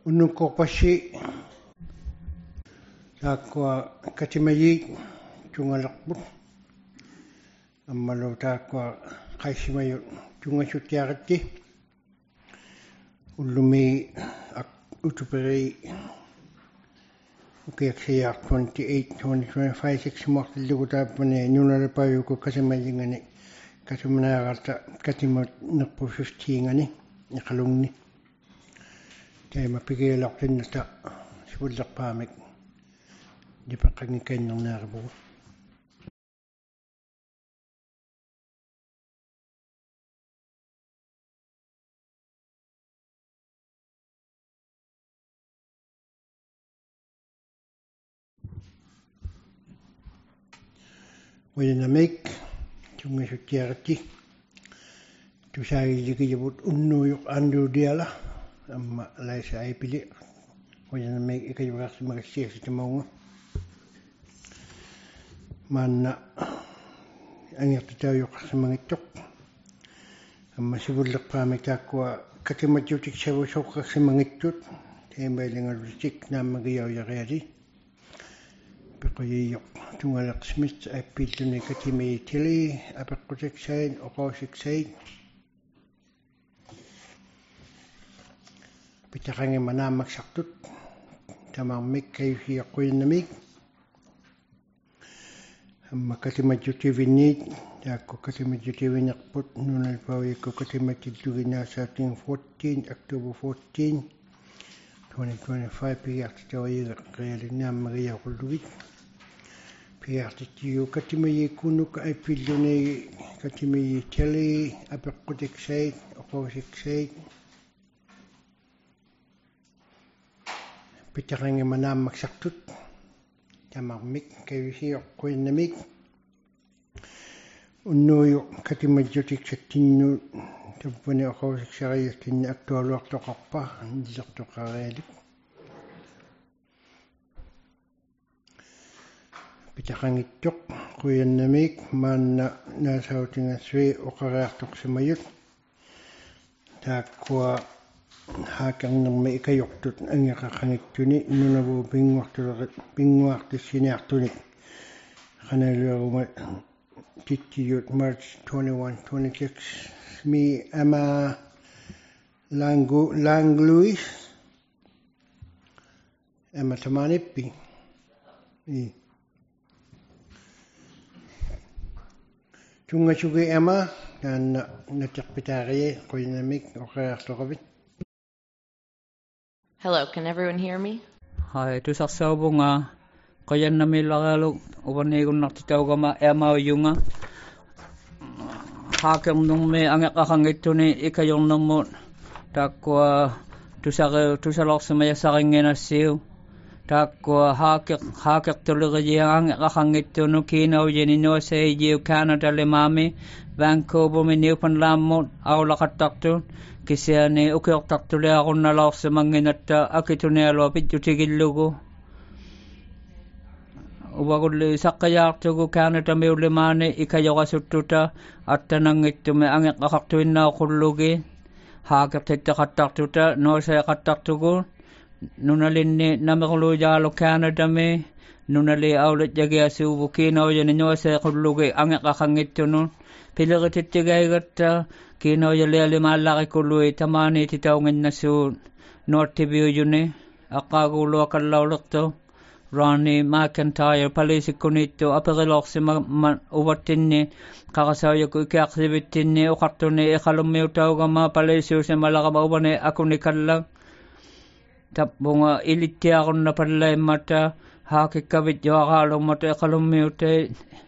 Unnukorpassi taakkua katimayiik tungalerput ammalu taakkua qaissimayut tungasuttiaqatti ullumi utuperi ukiaksiaar 28-2025 mortillugu taappani nunalapayuku katimayingani katimanaagarta katimut nerpu 15ngani iqalungni taima pigiilartinnata sivullerpaamik dipeqqangikannernaaripugu Uyanamik tungasuttiaqatti tusaagilligiyavut unnuuyuq aanduudiala amma laisa aipili uyanamik ikayuqarsimagassiarsitamaunga maanna angertutauyuqarsimangittoq amma sivullerpaamik taakkua katimatjutik savusoqqarsimangittut taimailingalutik naammagiyaujariali peqoyiyoq tungaleqsmit appiilluni katimiitili apeqqutiksait oqausiksait pitaqangima naammaksartut tamarmik kayusiaqquinnamik amma katimatjutivinniit taakku katimatjutivinerput nunalpauikku katimatjilluginaasaatin 14 October 14 2025 pigiartitawayigeq qialinnaammagiyaqullugit pigiartittigu katimayiikkunnukka appiilluni katimiyiitali apeqqutiksait oqausiksait pitaqangima naammaksartut tamarmik kayusiaqquinnamik unnuuyuq katimatjutiksattinnuut tappani oqausiksariastinni aktualuartoqarpa illertoqarialik pitaqangittoq quyannamik maanna naasautingassui oqariartoqsimayut taakkua haakernermi ikayortut angeqaqangittuni nunavuu pinguartissiniartunik qanaluaruma tittiyut March 21 26 mi ama Langluis ama tamanippi tungasugi ama taanna naterpitaariye quyannamik oqariartoqavit. Hello, can everyone hear me? Hai, tusarsaubunga qayannamillaralu uvanigunnartitaugama eamauyunga haakernnermi angeqaqangittuni ikajornermut taakkua tusalorsimayasaringinassiu taakkua haakertulerijianga angeqaqangittunu kiinaujini nuasaijiu Canada-limaami Vancouver-mi Newfoundland-mut aulaqattartut kisiani ukiortartuliaqunnalarsimanginatta akitunialua pitjutigillugu uvagulli saqqajaartugu Canada-miulimaani ikajoqasuttuta attanangittumi angeqqaqartuinnaaqullugi haakertittaqattartuta nuasaiqattartugu nunalinni namerluujaalu Canada-mi nunali aulatjagiasuuvu kiinaujani nuasaiqullugi angeqqaqangittunu pileritittigaigatta kiinaujalialimaallaqikullui tamaaniititaunginnassuut nuattiviujuni aqqaaguuluaqallaulertu Ronnie McIntyre paliisikkuniittu aperilorssima uvattinni qarasauyaku ikiaqsivittinni uqartuni iqalummiutaugama paliisiusimalaqama uvani akunikalla tappunga ilittiaqunna pallaimmata haakikkavit joaqaalummata iqalummiutai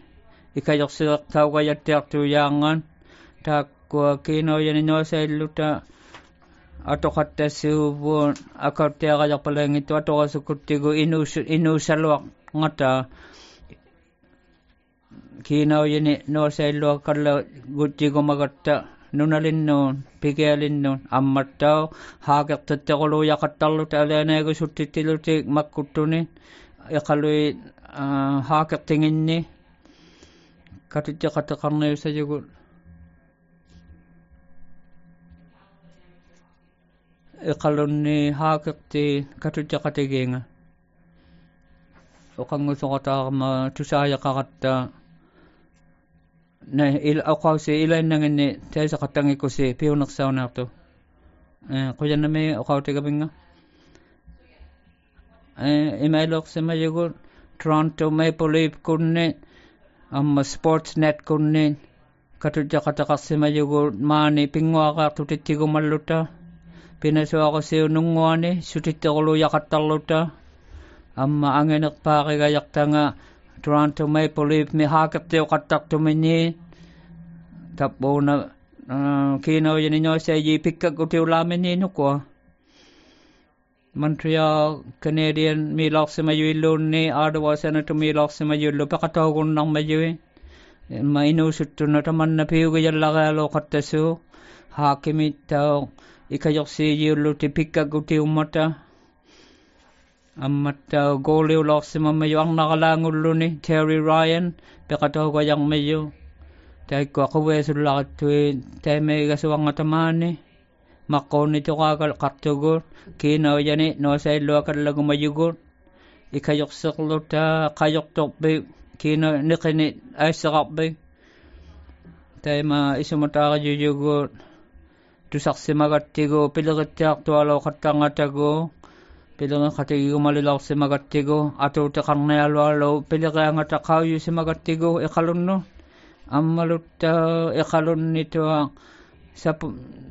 ikajorsileqtaugajattiartuujaangan taakkua kiinaujani nuasailluta atoqattassiuvuun akauttiaqajarpalaingittu atoqasukuttigu inuusaluaq ngata kiinaujani nuasailluaqalla gutjigumagatta nunalinnuun pigialinnuun ammattau haakertittequluujaqattarluta alianaagusuttiluti makkuttuni iqalui haakertinginni katittiqatteqarniusajugu iqalunni haakirti katutjaqatigiinga oqangusoqataarma tusaayaqaqatta na oqausi ilainanginni taisaqattangikusi piunersaunaartu quyanami oqautigavinga imailoqsimayugut Toronto Maple Leaf kunni amma Sportsnet kunni katutjaqataqarsimayugut maani pinguaqaartutitigumalluta pinasuaqasiununguani sutittequlu yaqattarluta amma angenerpaaqigayaqtanga Toronto Maple Leaf mi haakirtiuqattartumini tappuuna kiinoujiniñoisaiji pikkakutiulaamini nukua Montreal Canadian miilaqsimayuilluunni Ottawa Senator miilaqsimayullu peqatogunnarmayui ma inuusuttuna tamanna piugijallaqaaluuqattasu haakimittao ikajorsiijiulluti pikkakutiummata ammatta gooliulorsimammayu arnaqalaangulluni Terry Ryan peqatoguajarmayu taikku aquveesullaqattui taimegasuangatamaani maqqoonnitoqaagal qartugut kiinaujani noosailluakallagumayugut ikajorseqluta qajortorpi kiina niqini aisseqarpi taima isumataaqajuyugut tusarsimagattigu pilerittiartualoqattangatagu pileqatigigumalilorsimagattigu atuuteqarnialualu pileqiangataqauyusimagattigu iqalunnu ammalutta iqalunnitua sapu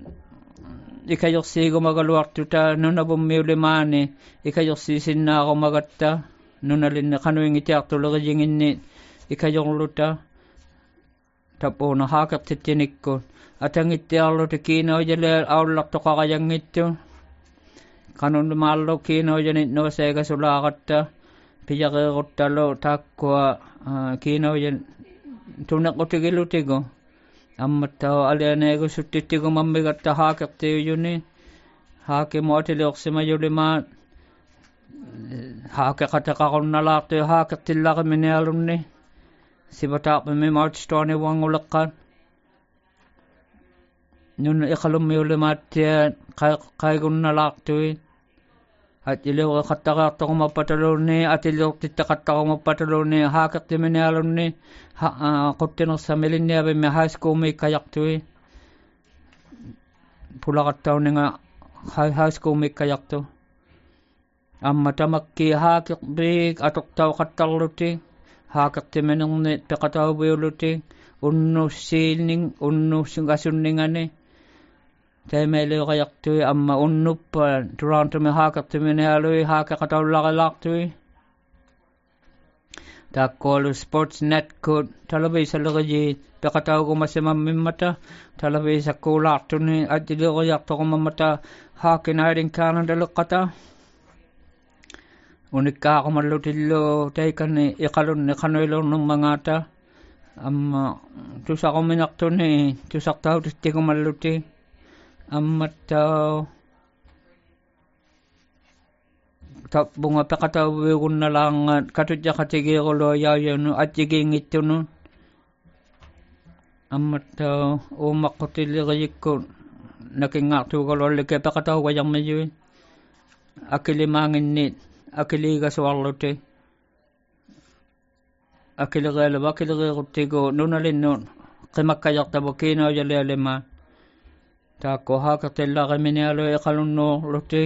ikajorsiigumagaluartuta nunavummiulimaani ikajorsiisinnaarummagatta nunalinni qanuingitiartulerijinginni ikajorluta tapuuna haakirtittinikku atangittiarluti kiinaujale aullartoqarajangittu qanunmaallu kiinaujani nuuseegasulaaqatta piyaqiiruttalu taakkua kiinaujan tuneqqutigilutigu ammattao alianeegu suttittigumammigatta haakirtiujuni haakimuatiliorsimayulimaat haakeqataqarunnalaartui haakirtillaqiminialunni sivataaqmimi March 21 nun iqalummiulimaattia qaigunnalaartui atiliuqattaqaartoqumappatalunni atiliortittaqattaqumappatalunni haakirtiminialunni quttinersamilinnniavimmi high school miikkajaqtui pulaqattauninga high school miikkajaqtu amma tamakki haakirpiik atoqtauqattarluti haakirtiminerni peqatauviuluti unnussiilning unnussugasunningani taimeliuqajaqtui amma unnuppa Torontomi haakirtiminialui haakaqataullaqalaartui taakkualu Sportsnet kut televiisalleriji peqataugumasimammimmata televiisakkuulaartuni atiliuqajaqtoqumammata Hockey Night in Canada leqqata unikkaaqamallutillu taikani iqalunni qanuilornermangaata amma tusaquminartuni tusartautitigumalluti ammattao tapunga peqatauviugunnalaangat katutjaqatigiirulu yauyanu atjigiingittunu ammattao uumaqqutilleriikku nakingaartuugaluallike peqataugajarmiyui akilimaanginni akiliigasuarluti akilireeruttigu nunalinnuun qimakkajartavu kiinaujalialima taakku haakirtillaqiminialu iqalunnuurluti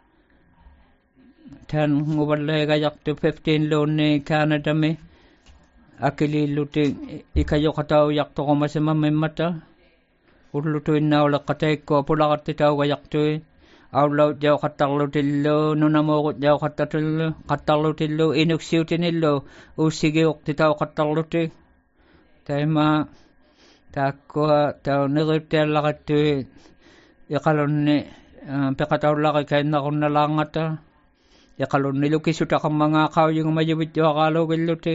tan nguvalleegajaqtu 15 luunni Canadami akiliilluti ikajoqataujaqtoqumasimammimmata ullutuinnauleqqataikku pulaqattitaugajaqtui aulaut jauqattarlutillu nunamuuqut jauqattatillu qattarlutillu inuksiutinillu uussigiuqtitauqattarluti taima taakkua tauneriuttiallaqattui iqalunni peqataullaqi kainnaqunnalaangata iqalunni lukisutaqammangaaqaujigumayuvittuaqaaluugilluti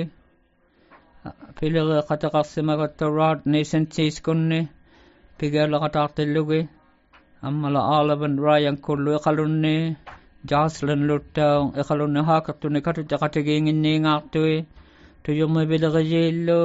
pileqataqarsimagatta Rodney Sensiiskunni pigialaqataartillugi ammala Oliver Ryan kullu iqalunni Jocelyn luttau iqalunni haakirtuni katutjaqatigiinginniingaartui tuyummi pileqijiillu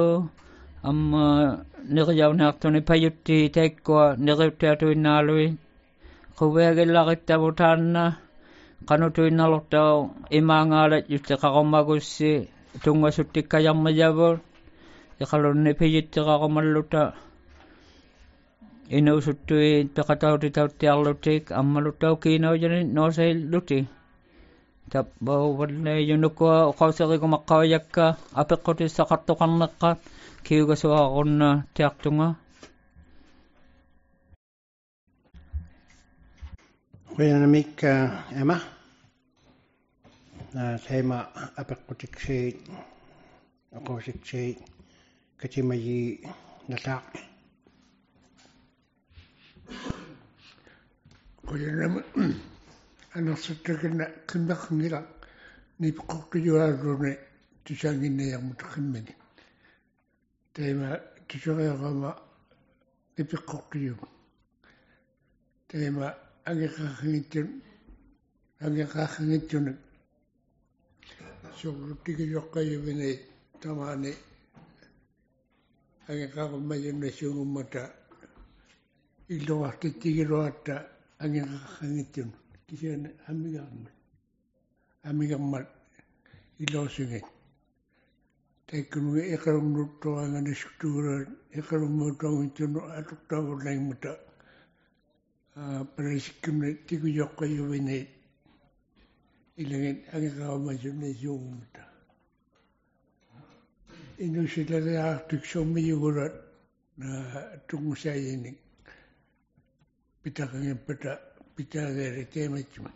amma nerijaunartuni payutti taikkua neriuttiatuinnaalui quviagillaqittamutaanna qanutuinnalortau imaangaalat jutteqaqommagussi tungasuttikkajarmayavut iqalunni pijitteqaqomalluta inuusuttui peqatautitauttiarlutik ammaluttau kiinaujani noosailluti tappauvalle yunukua uqauserikumaqqavajakka apeqqutissaqartuqarneqqa kiugasuaqunna tiartunga Kuinamik Emma teema apeqqutiksiit aqusiksiit katimayi nataaq Kuinama anersuttakana qimmeqngila nipeqqortujuaarruni tusanginniarmut qimmini teema tusoriaqama nipeqqortujugu teema angeqaarringittunak sorluttigisoqqayuvini tamaani angeqaarummayunnassuugummata illuartittigiluatta angeqaarringittun kisiana amigarmat illuusugit taikkunugi iqalumnuttoranganisuktugulaan iqalummuutorngittunnu atortaavullaingmuta paraisikkunni tigujoqqayuvini ilangit angeqaarummayunnassuugummata inusilariaartuk sormiyugulat tungusayinik pitaqangippata pitaageeri teematsuma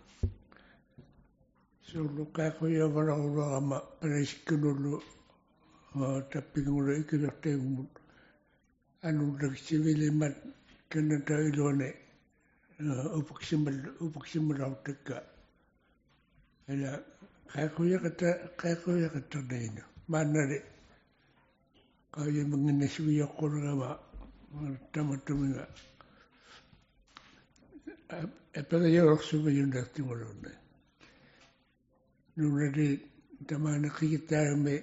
sorluqqaaquyaavalarularama paraisikkunullu tappigungulu ikilertaigumut anullak sivilimat kannata iluane upuksimmalautakka ala qaaquyaqattarnainu maannali qauyamangannasugiyoqqulugama tamattuminga apagayororsumayunnertimulunna nunali tamaana qigittaarumi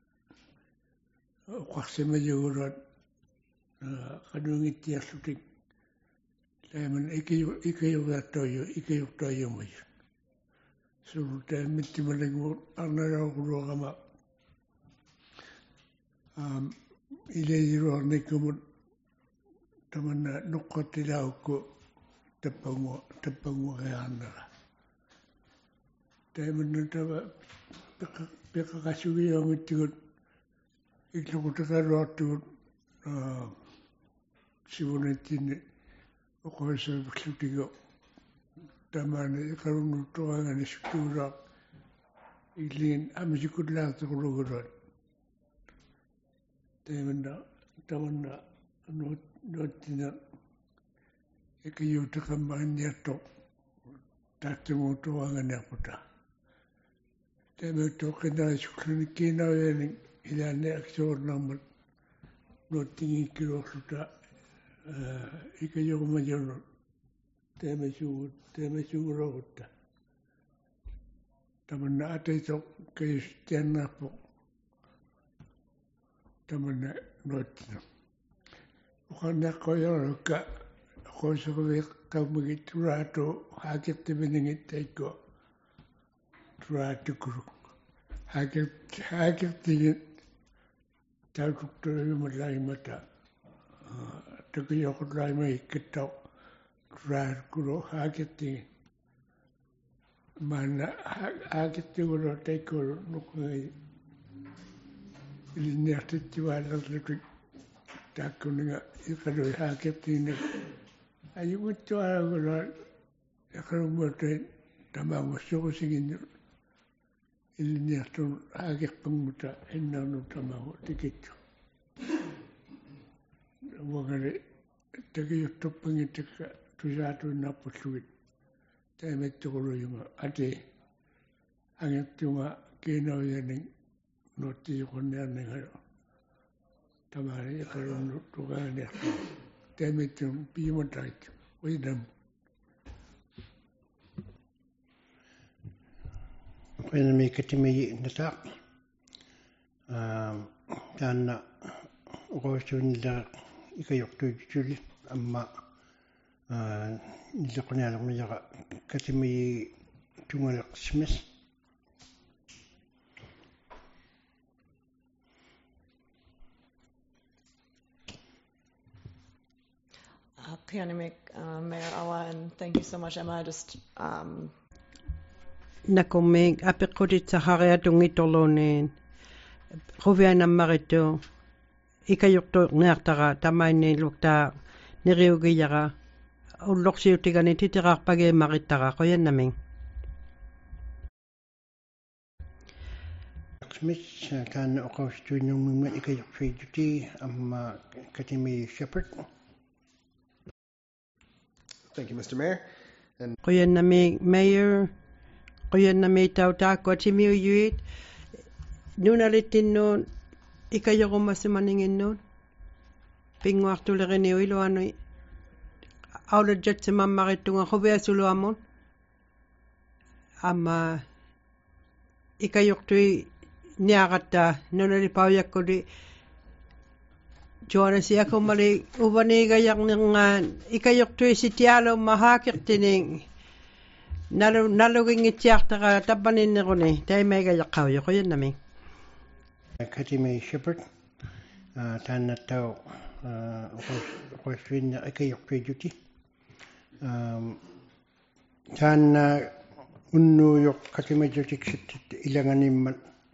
uqarsimayugulat qanuungittiarlutik laaman ikayurtaayumayu surutaamittimalagu arnalauquluaqama ilayuruarnikkumut tamanna nuqqattilaukku tappanguaqiaarnera taimanna tava peqaqasugiyoongittigut illuqutaqaluartugut sivunattinni uqoisaviqlutigu tamaani iqalumnuttoranganisuktuulaaq illiin amisukullaartequluguluat tamanna nuattina ikayuutaqammaanniartoq taattimuuttoranganiarputa taamauttoqqinarisuklanikkiinarianik ilaanni aksuornarmat nuattingiikkiluorluta ikayurumayunut teemasuguloorutta tamanna ataitoq kayusuttiannaarpoq tamanna nuattina uqarniaqqoyorlukka qoisoruviiqqaumagit turaatu haakirtiminingit taikko turaatukuruk haakirtigit tautuktoruyumallaimata takiyoqullaimagikkittauq turaatukkulu haakirtigit maanna haakirtigulu taikkulu nuqqagi ilinniartittivaalaerlutik taakkuninga iqalui haakirtiginak ayuguttuaragulua iqalummuutain tamaangussuqusiginnu ilinniartun haakirpangmuta innaarnu tamaangu tikittu uangali takiyuttorpangittakka tusaatuinnaarpullugit taimattuquluyunga ati angertunga kiinauyaning nuottiyuqunniarningalu tamaani iqalumnuttuqaaniartu taimattun piimataitu uinam Kuinami katimayi nataaq taanna uqoisuunilla ikayortuutuli amma нилеқуниалермияра катимии тунгалеқсимас Pianimic, Mayor Awa, and thank you so much, Emma. Just nakomig apiqqutit sahariatungittorluuneen quvianammarito ikayurtuerniartara tamainniiluktaa neriugiyara ullorsiutigani titeraarpagiimarittara qoyannaming Smith kan oqaustuinnummimat ikayurfiituti amma katimi Shepherd. Thank you, Mr. Mayor. And qoyannaming mayor qoyannami tautaakko timiuyuit nunalittinnuun ikayurumassimaninginnuun pinguartulerini uiluanui aulajatsimammarittunga quviasuluamun amma ikayurtui niaqattaa nunalipauyakkuli Joanasiakumali uvaniigayarnirngaan ikayurtui sitialumma haakirtining nalugingitiartara tappaninneruni taimaigayaqauyo qoyannami Katimi Shepherd taannattau oqaustuinna ikayurfiituti taanna unnuuyoq katimajutiksit ilanganimmat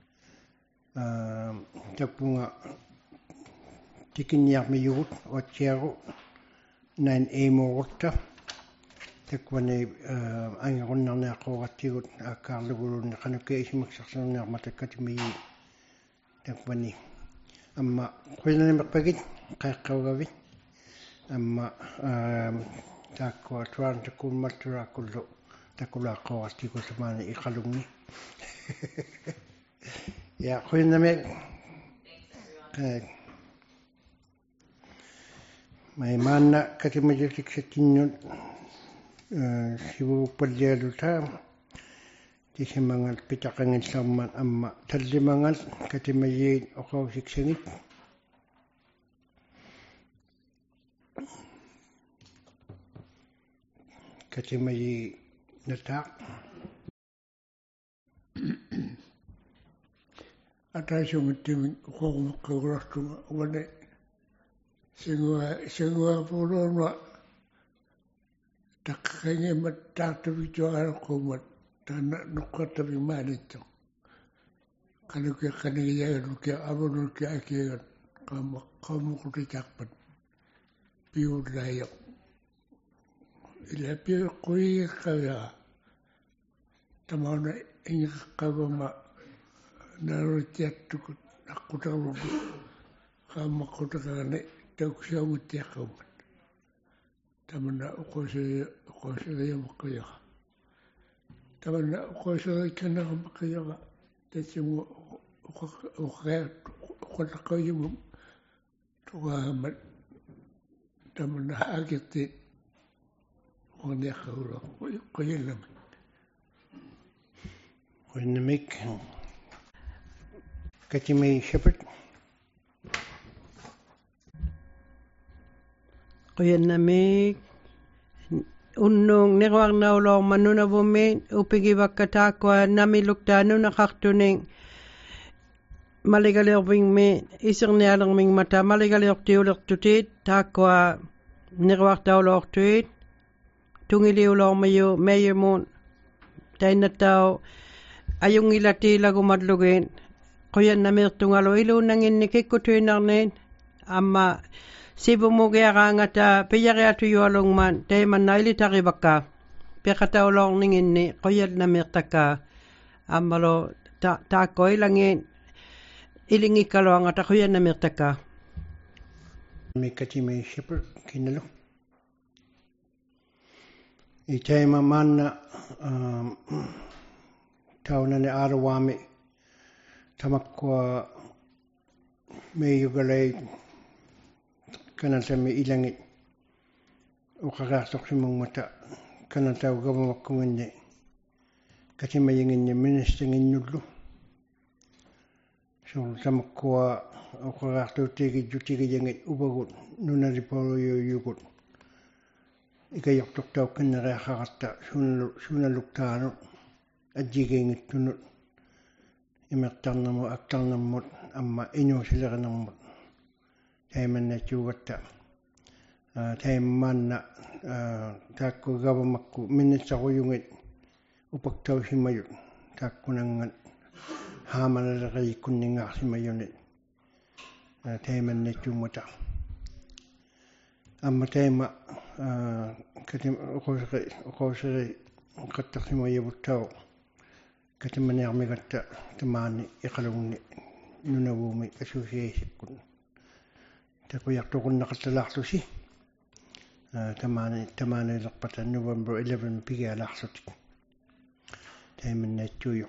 tappunga tikinniarmiyugut otsiaru nain eimorutta takwani angerunnarniaqquurattigut aakkaarlugulunne qanukke isimaksarsernermata katimi takwani amma qoyanamerpagit qaiqqaugavit amma taakkua tuan takuummatturaaqullu takulaaqquurattigu samaani iqalungi ya qoyanamek mai maanna katimajutiksettinnut sivupallialuta tisimangal pitaqangillarman amma tallimangal katimayiit oqausiksangit katimayi nataaq атаасунгиттими уқорумеққигулартума уане сингуа пулуунма таққангиммат таартавитуаалеққуммат таана нуққаттами маанитто кануке канигиягалуке авунулке акиагат qaammuqutitaqpat piullaayaq ila piuqquiiqqagaa tamauna ingiqqavama narutiattukut aqqutaruku qaammaqqutaqaane tauksiamuttiaqqaumat tamanna uqosugiamaqqayaqa tamanna uqosugikanneramaqqayaqa tatsimu uqaqqayyumum tuqaamat tamanna haakitti uqaniaqqaula qoyillama qoyannamik Katimi Shepherd. qoyannamik unnung neruarnaulormanunavumi upigivakkataaqua namiluktaa nunaqartuning maligaliorvingmi isernialermingmata maligaliortiulertutit taakkua neruartaulortuit tungiliulormayu mayumun tainnattau ajungilatiilagumatlugin qoyannamirtungalu iluunnanginni kikkutuinarniin amma sivumugiaraangata piyariatuyualungman taimanna ilitarivakka piqataulorninginni qoyannamirtakka ammalo taakko ilangin ilingikkaluangata qoyannamirtakka Katimi Shepherd kinnalu itaima manna taunani arawami tamakkua meyugalay kanatami ilangit uqaqaartorsimungmata kanataugamakkunginni katimayinginni ministernginnullu sur tamakkua uqaqaartuutigijutigiyangit upagut nunalipoluyuyugut ikayoktuktau kinnereaqaqatta suunaluktaanu ajjigiingittunut imertarnermu aktarnermut amma inuusilerenermut taimannaatuugatta taimmaanna taakkuigavamakku minnitsaruyungit upaktausimayut taakkunangat haamalaleqayikkunningaarsimayunit taimannaatuumuta amma taima katim uquseri qattaqsimayuvuttau katimaniarmigatta tamaani iqalugni nunavuumi associatikkun taquiartuqunnaqattalaarlusi tamaanilerpata November 11 pigialaarsutik taimannaattuuyoq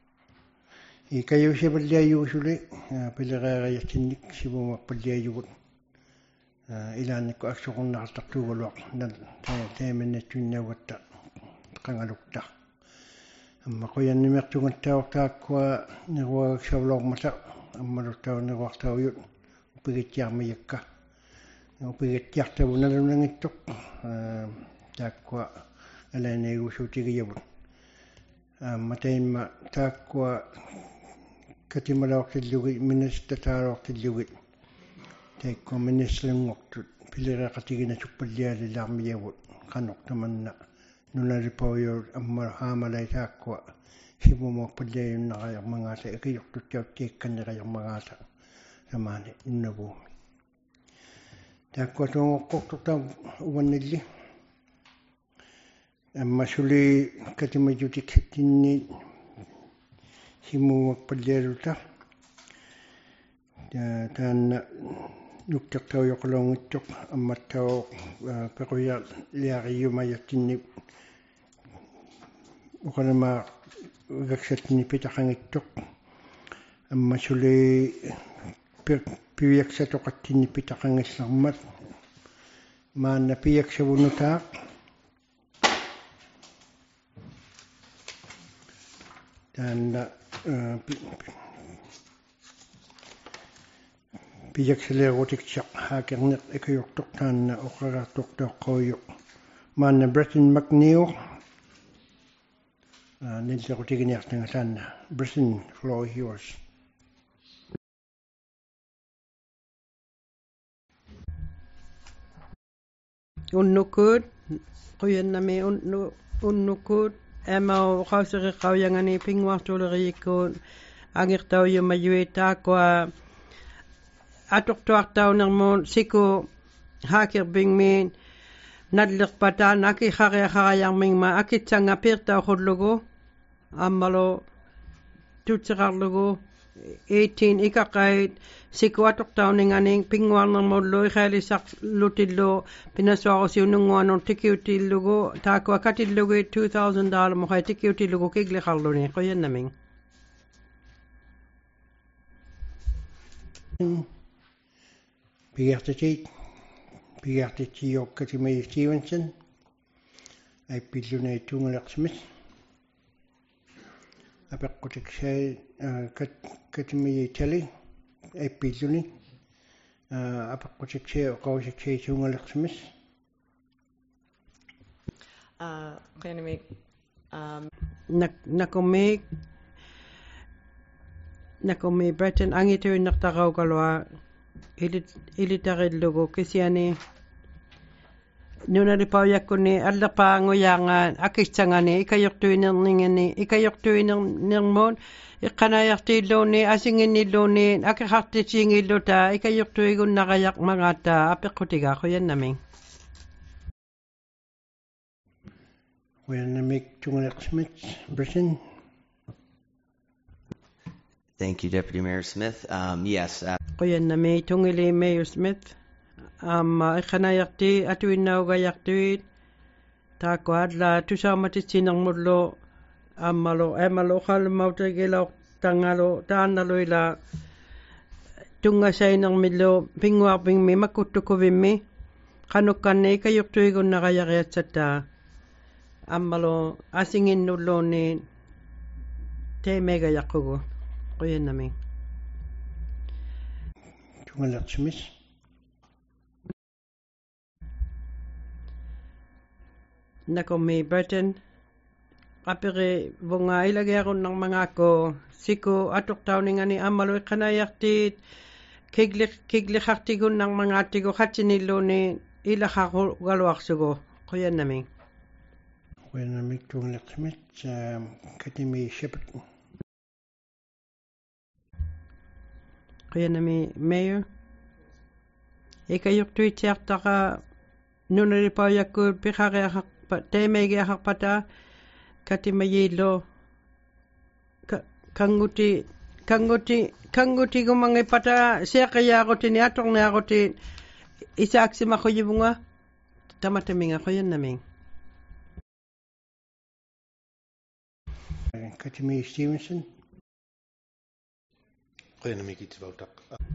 ikayusivalliayuusuli pilereeriartinnik sivumappalliayugut ilaannikku aksoqornaqartartuugaluaq taimannaattuunniugatta qangalukta amma qoyannimertugattaortaakkua niruagaksavlormata ammaluttauneruartaujut upigittiarmiyakka upigittiartavunalunangittoq taakkua alaaneegusuutigiyavut amma taimma taakkua katimalaortillugi ministataaloortillugi taikkua ministlingortut pilereqatigina suppallialilaarmiyavut qanoqtamanna nunalipauyor amma haamalai taakkua himumuappalliayunnaqayarmangaata ikiyortuttiauttiikkanniqayarmangaata samaani nunnavuumi taakkua tuungoqqortuta uvannilli amma suli katimajutik tinni himumuappallialuta taanna nuktertaujoqaloongittoq ammattao pequya liaqiyumayattinni uqalamaa ugaksatni pitaqangittoq amma suli piyaksatoqattinni pitaqangissermat maanna piyaksavunutaaq taanna piyaksaleeruutiksaq haakerneq ikayortoq taanna oqraraartortoqqauyoq maanna Bretton McNeil nillerutigiниартanga taanna Bretton, floor is yours. Unnukut quyannami unnukut amau qauseriqaujangani pinguartulerikkuun angirtaujumajui atortuartaunermuun siku haakerbingmiin nallerpataan akiqariaqarajarmingma akitsanga piirtauqullugu ammalu tutsiqarlugu 18 ikaqait siku atortauningani pinguarnermullu iqaalisarlutillu pinasuarusiununguanun tikiutillugu taakua katillugu $2,000 muqai tikiutillugu kigliqarluni quyannaming pigartitiorkatimai Stevenson aipillunai tuungaleqsimis apeqqutiksai katimai tali aipilluni apeqqutiksai oqausiksai tuungaleqsimis Qanimik nakomi Bretton angituinnartaqaukalua ilitarillugu kisiani nunalipauyakkuni allerpaanguyaangaan akissangani ikayortuinermuun iqqanaayartiilluuni asinginnilluuni akiqartisiingilluta ikayortuigunnaqayaq mangaata apeqqutiga quyannami tuungaleqsimit Bretton. Thank you, Deputy Mayor Smith. Yes. Quyannami tungili Mayor Smith. Iqqanaayarti atuinnaugayartuit taakkuadla tusaamatissinermullu amalu uqalmautigilau tangalu taannaluila tungasainermillu pinguarpingmi makkuttukuvimmi qanukkanni ikayurtuigunnaqayariatsattaa amalu asinginnulluuni teemegayaqqugu quyannami tuungaleqsimis nakomi Burton. Kapire bunga ilagyaron ng mga ko siko atok tawning ani amalo kanayaktit kigli haktigon ng mga tigo hatsinilo ni ilahako galwak sugo kuyan namin. Kuyan namin tung laksimit katimi shepherd. Kuyan namin mayor. Ikayok tuitiak taka nunaripaw yakul pikare hak temege hak pata katimayilo kanguti gumangi pata siya kaya ako tiniatong na ako isaksi makoy bunga tamataming ako yan naming Katimi Stevenson. Kuya na may kitibawtak.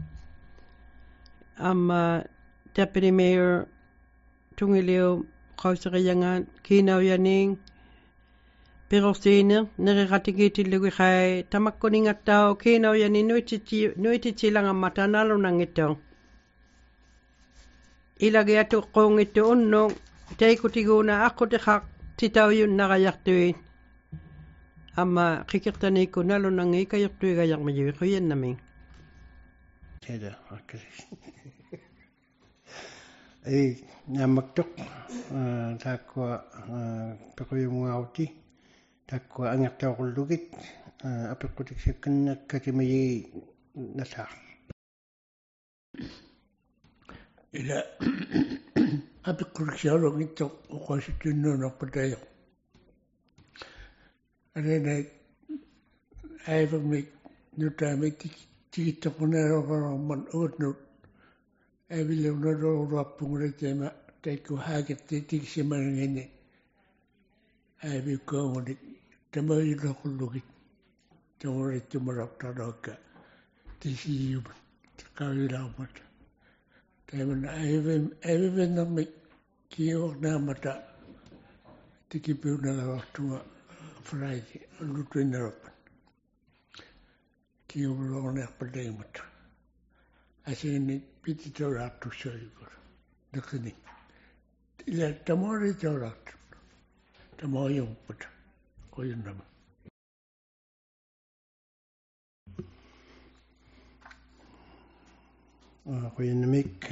Deputy Mayor tungiliw kausakayangan kinaw yaning pero sino nariratigiti lugi kay tamakkuning at tao kinaw yanin nuiti lang ang matanalo ng ito. Ilagay ato kong ito unong tay ko tiguna ako tikak titaw yun nakayaktuin. Ama kikirtani ko nalo nang ikayaktuin kayak majiwi ko yan namin. Seda, okay. Namaktok takwa pakoy mga auti takwa angat taw kulugit apikutik sikan katimayi nasa ila apikutik siya lang ito kasi tinunok pa tayo. Ano ay pag may tikita ko na rin man-uot no ay bilaw na ropong rin tayo ko hagit titig siya manangin ay biko mo tamayin ako lugit tamayin tumarap tanaw ka tisiyo ba kawilang mata tayo na ay bibin na may kiyok na mata tikipiw na lang tuwa Friday lutuin na rapan kiyok lang na paday mata asing ni piti tawag to siya yun nakini ila tamori tawag tamayo pata ko yun naman ko yun namik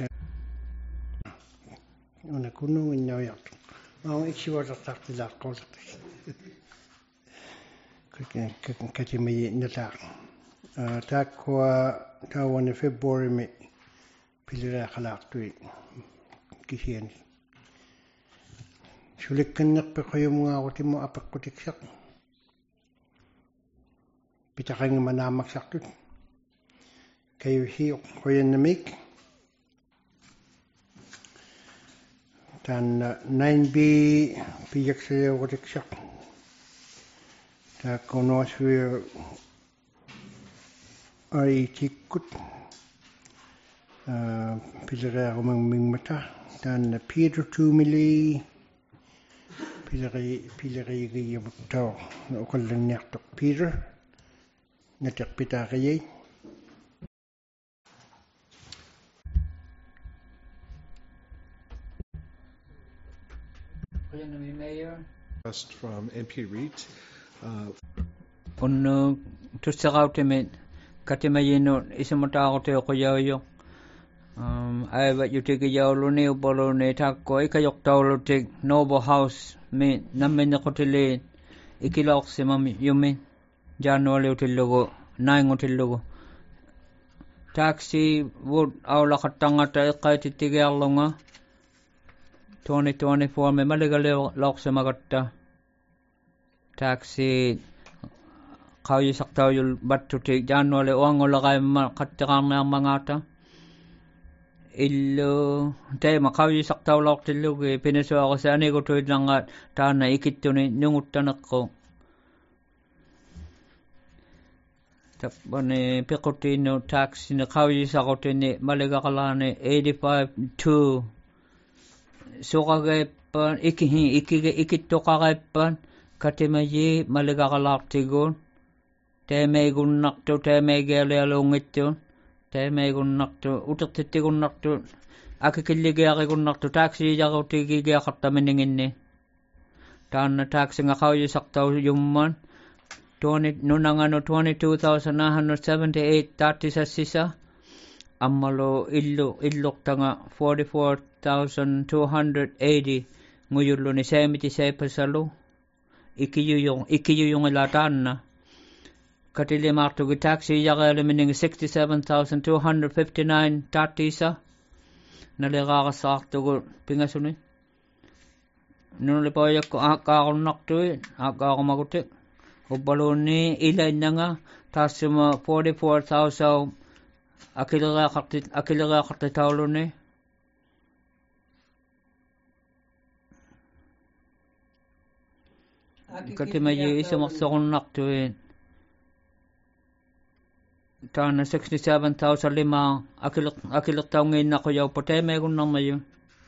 una kuno inyaw yak ang ikiwata takila ko katimayi nata takwa tawane February me pilira khalaq tu kisian sulikan nak pe kayo mga awati mo apak kutik sak pitakang manamak sak tu kayo hiyo koyan namik tan 9B piyak sa kutik sak ta konos wir ay tikut pilira umang mingmata dan Peter 2 mili pilira gaya butaw na ukalang niyaktok Peter natak pita kayay Mayor from MP Reed Unno tussaqautimet katimayino isumataaqute qoyayo aivat yutiki yauluni upoluni takko ikayoktaulutik Noble House me nammene qotile ikiloqsimam yumin January utillugu naingutillugu taxi wood aulaqattangata iqqaitittigiarlunga 2024 me maligale loqsimagatta taxi kawi saktayul battuti January uangolaqaimma qattiqarniarmangata illu tema kawi saktawlortillugi pinisuaqasani gutuillangaat taana ikittuni nunguttaneqqu tapane piqutinu taxini kawi saqutini maligaqalaani 85 suqageippan ikittoqageippan katimayi maligaqalaartigun teemeigunnartu teemeegialialungittu teemeigunnartu utertittigunnartu akikilligiaqigunnartu taksiijaruutigigiaqartamininginni Taana taxi nga kauji saktau yumman. 22,978 ammalo illuk tanga 44,280 nguyullo ni 77 ikiyuyong ilatanna katili martugi taxi yagale mining 67,259 tatisa naligaga saaktugu pingasuni nunuli payak ko akakunnaqtui akakumaguti ubbaluni ilainanga tasima 44,000 akiliga qarti tauluni katimaji isamaksaqunnaqtuin taana 67,000 lima akiliqtaungiinnaquyau patemeegunnarmayu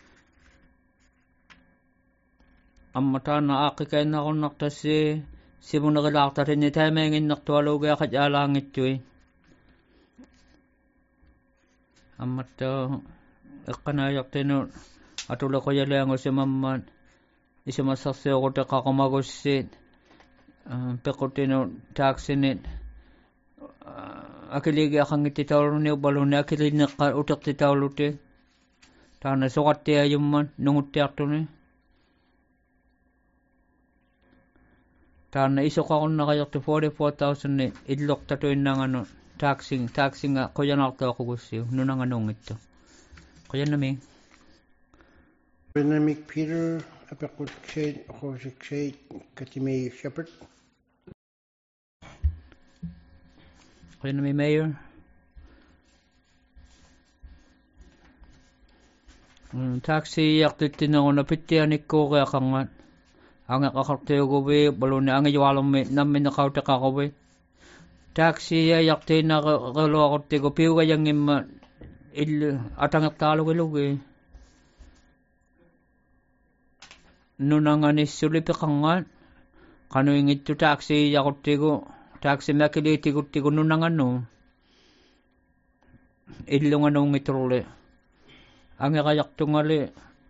amma taana aaqqikainnaqunartassi simuneqilaartarinni taameenginnartualuugiaqat aalaangittui ammatta eqqanaajaqtinu atulequyaliangusimammaan isimassarsiuqutiqaqumagussit pequtinu taaksinit akiligiaqangittitauluni ubbaluni akilinneqqa uteqtitauluti taana soqattiajumman nunguttiartuni taana isoqaqunnaqajortu 44,000 illoqtatuinnanganu taxinga qoyanartaaqugussiu nunanganuungittu qoyannami Benamik Peter apequtiksait qoosiksait katimei Shepherd qoyannami mayor taxi yaqtittineruna pittianikkuuqiaqangat angeqaqartiuguvi baluni angejualummi nammineqautiqaquvi taxi yaqtiinaqeluaquttigu piugajangimma illu atangeqtaalugilugi nunanganissulipiqangaat qanuingittu taxi yaquttigu taxi makiliitiguttigu nunanganu illunganuungitturuli angeqajaqtungali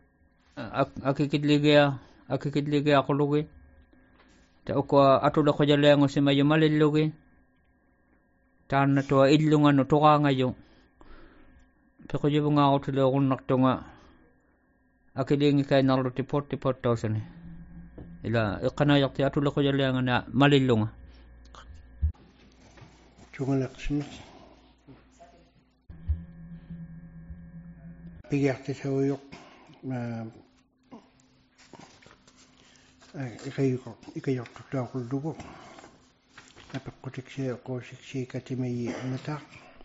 akikidligiaqulugi taukua atuleqojaleangusimayumalillugi taanna tuwa illunganu tuqaangayu pequjivungaaqutileoqunnartunga akiliingikainarluti 44,000 ila iqqanaajaqti atuleqojaleangana malillunga tungaleqsimit pigiartisaujuq ikayortutaaqulllugu apeqqutiksii qoosiksii katimei nataaq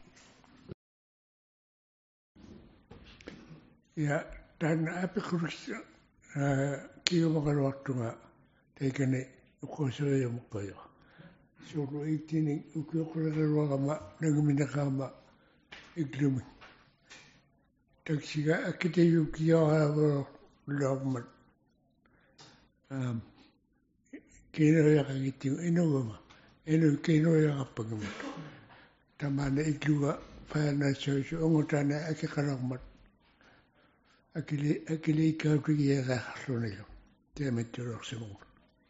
ja taana apeqqutiksii kiumaqaluartunga taikani uqosuayamuqqayo suulu ittini ukioqulaqaluaqama naguminaqaama iklumi taksiga akitayukiyoaqalavoloormat kiinoyaqagittiu inugama kiinoyaqappagamat tamana ikluga faanaassuisu ongutaana akiqalormat akiliikkautigiaqaarlunayu tiamittuloorsimugut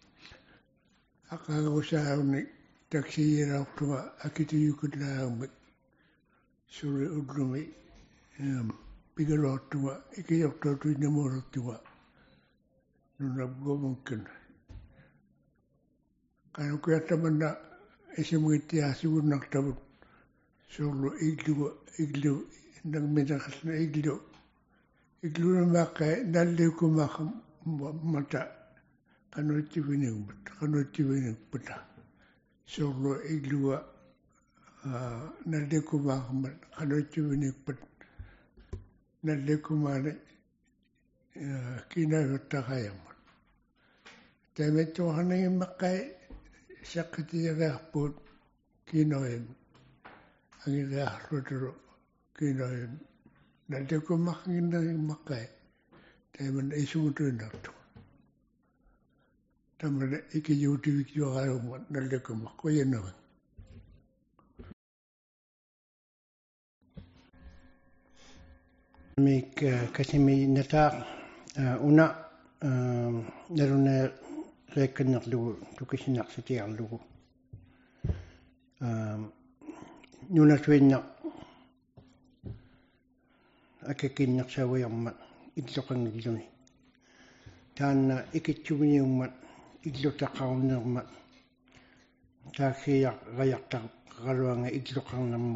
aqaagusaauni taksiyiraortuga akituyukutlaaumik suri ullumi pigaluartuga ikiyortuutuinnamuuruttuga nunabgomukkin qanukuyattamanna isimuittiaasigunnartavut suullu iglu nagminaqalna iglunamaaqqa nalliukumaaqmata qanuuttivinigpata suullu igluga nalliukumaaqmat qanuuttivinigpat nallikumaani kiinaayuttaqayammat tamittuarnigimmaqqai saqqitiyaqiarpuut kiinoyam angilaarlutulu kiinoyam nallikumaqqinnagimaqqai taimana isumutuinartu tamana ikiyuutivikjuaqalummat nallikumaq qoyanavak mik katimi nataaq una naruna reekkannerlugu tukisinnarситиарлугу нунасуинна акакиннерсауиармат иллоқангиллуни таанна икитсугиниуммат иллутақарунеермат тааксиа раяртақалуанга иллоқарнамму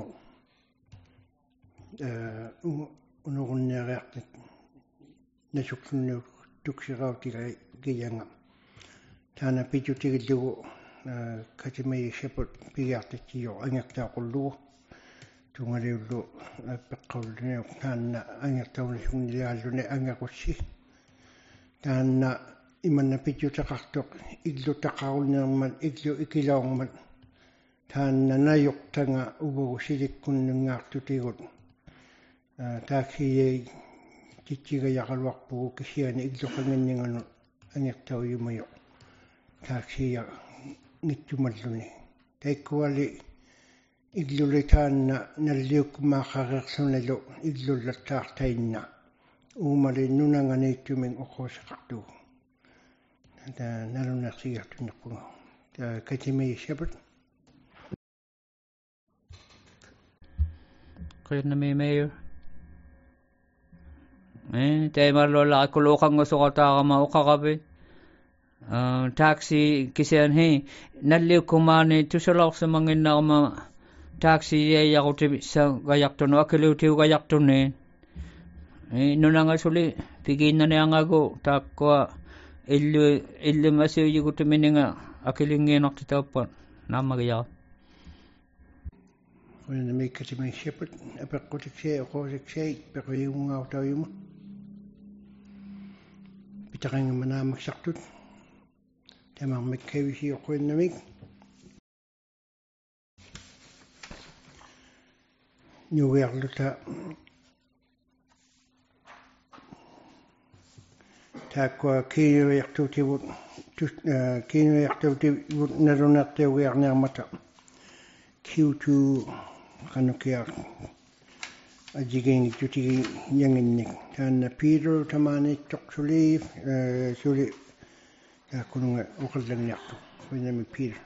уноруннеариартит насуклунниу туксираутига гиянга таана питутигиллугу катимаи шепот пигаартитио ангертаақуллугу тунгалиуллу пеққауллуниу таанна ангертаунисунгилааллуни ангақусси таанна иманна питутақартоқ иллутақарунеермат иллу икилаормат таанна наёртанга угу силиккуннунгаартутигут тааксией титсигаяқалуарпугу кисиани иллоқангиннгану ангертауйумайо тааксия ngittumalлуни таиккуали иллулитаанна наллиуккумааққареерсуналу иллуллаттаартаинна уумали нунанганииттумин оқоосеқартуу та налунерсигартуннерпуга та катимаи шапат qirnami mayor taimarlolla akuluqangusoqataarama uqaqavi taxi kisian he nalliukkumaani tusalorsumanginnaarma taxi yayaruti sa gayaqtunu akiluutiu gayaqtunni nunangasuli pigiinnaniangagu taakkua illumasiuyigutumininga akilingiinertitauppat naammagiyaa When the make it my shepherd, a pecotic say, a caustic say, pecoyung out of you. Pitang manam accepted. Tamang make heavy or coin the make. New wear lutta Takwa key activity would key activity would never not there we are near matter. Q2 kanukia ajiging juti yanginnik tan Peter tamani toksuli suli kununga ukallang yakto kunami Peter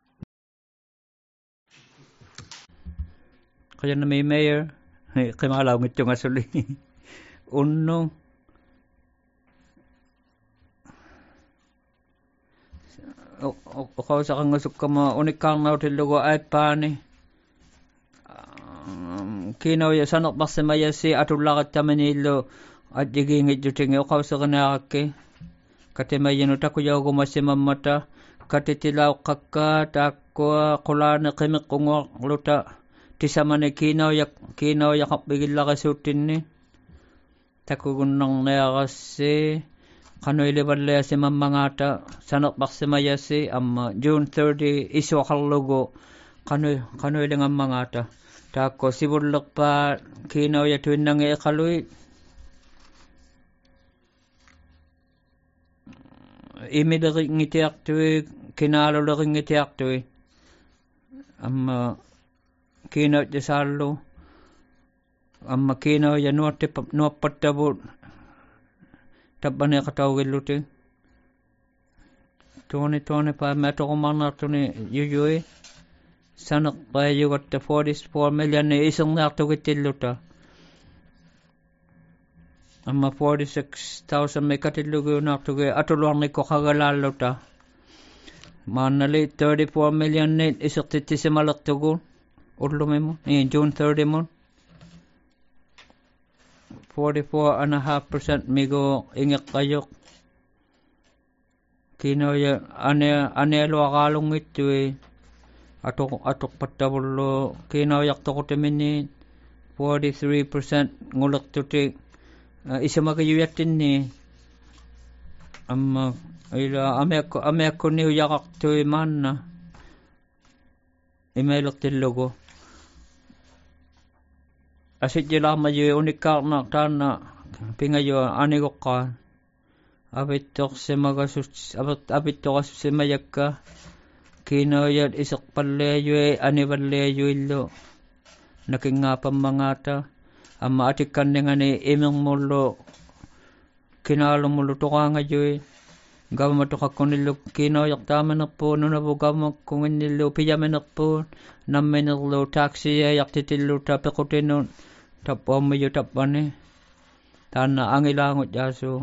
kaya na may mayor kimalaw ngit yung asuli unno o kausa kang ngasuk kama unikang na utilugo ay pani kinaw ya sanok baksimaya si atulakat tamanilo at digingit jutingi o kausa ka nakake katimayin utakuyaw gumasimamata katitilaw kaka takwa kulana kimik kungwa luta tisamane kinaw ya kapigil lakasutin ni takugunang nayakasi kanoy libalaya si mamangata sanok baksimaya si June 30 iswakallugo kanoy lang ang mangata tako sibulok pa kinaw ya tuwin nang ikaloy imidari ngitiak tuwi kinalulari ngitiak tuwi kinaw ya salo kinaw ya nuwapatabot tabane katawil luti tone pa meto kumana tuni yuyui sanak pa yugat 44 million ni isang naktugitil luta 46,000 may katilugo naktugi atulong ni kokagalal luta manali 34 million ni isang titisimalak tugo urlumi mo June 30 mo 44.5% migo ingak kayok kino ya ane lo akalong ito atok patabulo kino yak to kotemini 43% ngulak tuti isa magayuyatin ni ame ako ni yakak to man na imelok tilogo asit jela mayo unikak na tana pingayo anigokka abitok semagasus abitok semayakka kinoyad isak palleyo aniballeyo illo nakingapam mangata ama atikan nga ni imang mulo kinalo mulo to nga ngayo Gavamatukakkunillu kiinoyaqtaamanerpuu nunavugamakkunginnillu pijamenerpuu namminerlu taksiayaqtitilluta pequtinun tappuammiyu tappani taanna angilaangut yaasuu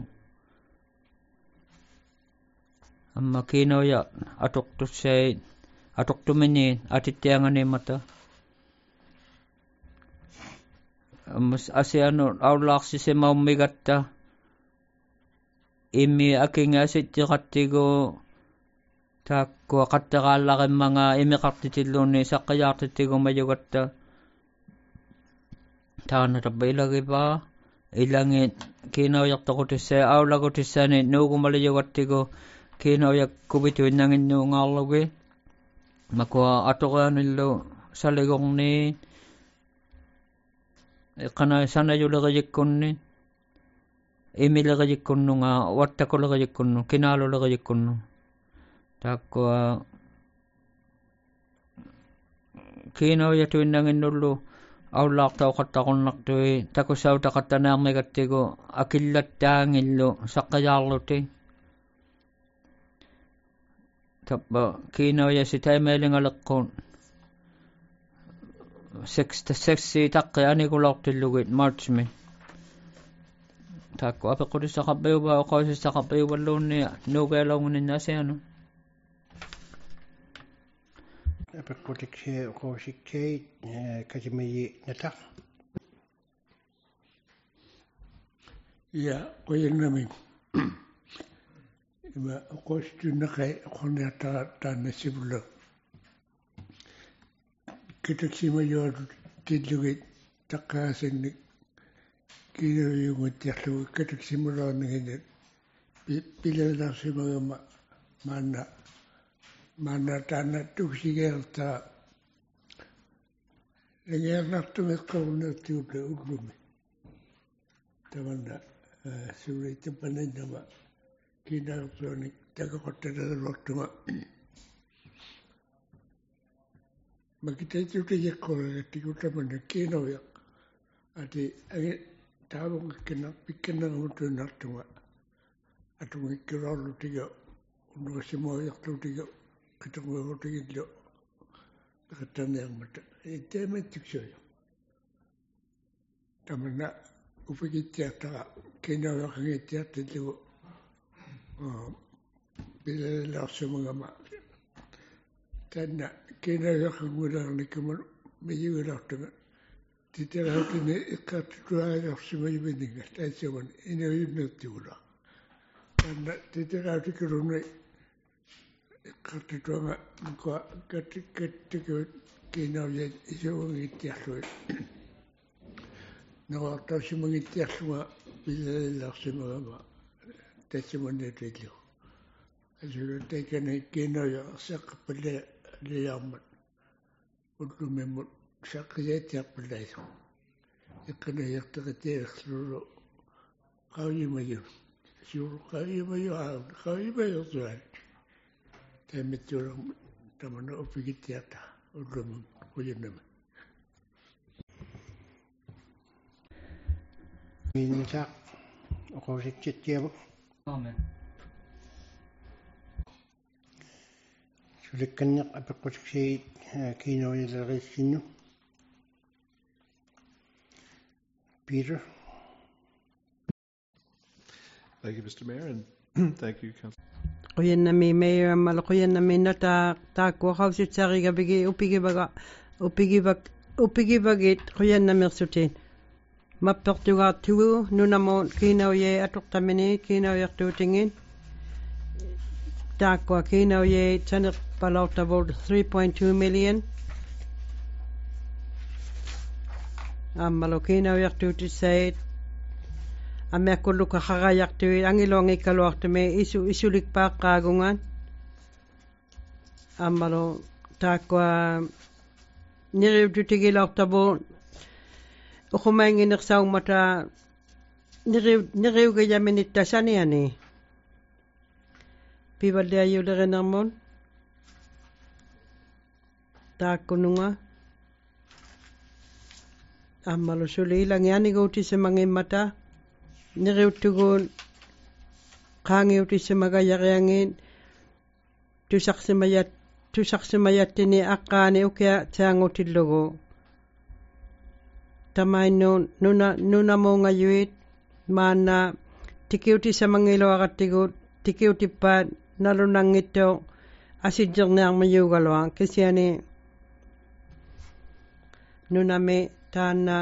amma kiinoya atuqtussai atuqtumini atittianganimata ammas asianu aulaaqsisemaumigatta imi akingaasittiqattigu taakkua qattaqaallaqimmaga imiqartitilluunni saqqajaartittigu majugatta taana tabba ilagipaa ilangit kiinoyartoqutissai aulagutissani nuugumalayugattigu kiinoyakkuvituinnanginnuungaarlugi makua atoqaanillu saligorni iqana sanayuleqijikkunni imileqijikkunnunga wattakuleqijikkunnu kinaaluleqijikkunnu taakkua kiinoyatuinnanginnullu aulaaqtauqattaqunnertui takusautaqattanaarmigattigu akillattaangillu saqqajaarluti tappa kiinoyasi taimailingaлеккуun 6 taqqi anigulortillugit marchmi taakku apeqqutissaqappiuva oqausissaqappiuvalluunni nuugealaunguninnaasianu apeqqutiksii oqausikkait kasimiyi nataq ja qoyannami ima oqaustunnaqai qonniattara taannasivulla kitaksimayuatut tillugit taqqaasinnik kiinoyungutsiarlugu kitaksimuloorniginit pilalarsimagama maanna taanna tuksigeertaa langeernartumeqqarunertiulla ullumi tamanna suuriittapanannama kiinaartuanik takaqottalaluartuma makitaitutijeqqoragattikutamana kiinoyaq ati agi taavungikkina pikkinnerumutuinnartunga atungikkiroorlutiga unnugassimoyarlutiga qitaqmuurutigillu iqattarniarmata itteemattiksuya tamanna upigittiartaqa kiinoyaqangiittiartillugu bilalaarsimagama tanna kiinoyaqangularnikuma miyugilartuga titerautini iqqaartituaajarsimayuminninga taitsaman inuyunnertigula tanna titerautikirunni iqqaartituanga mukua kattikut kiinauyat isuungittiarlui naruartarsimangittiarluga bilalaarsimagama taitsamanniutillu asulu taikani kiinoya saqqappaliarmat ullumimut saqqiyatiarpallaisu iqqanayartaqatiaerlulu qauyimayu suuru qauyimayurtuan taimittuulam tamana upigittiarta ullumun quyinnama miinnisaaq oqausikkittiavu amen sulikkanneq apeqqutiksiit kiinoyaleriissinnu Peter. Thank you, Mr. Mayor, and thank you, Council. Quyannami mayor mal quyannami nata taakku qausitsiariga bigi upigivagit quyannamersutin mappertugaartugu nunamuun kiinauye atuqtamini kiinauyartuutingin taakkua kiinauye taneqpalaortavut 3.2 million ammalo kiinauyartuutissait ammiakkulluka qaqayartui angiluangikkaluartumi isulikpaaqqaagungaan ammalo taakkua niriututigilaortavuun uqumainginersaugmata niriugajaminittashaniani pivalliayulerinermun taakkununga ammalo suli ilangianiguutisemangimmata niriuttuguun qaangiutissamagayariangin tusaqsimayattini aqqaani ukia taangutillugu tamainnuun nunamuungayuit maanna tikiutisamangiluaqattigut tikiutippaat nalunangittu asijjerniarmiyuugaluaq kisiani nunami taanna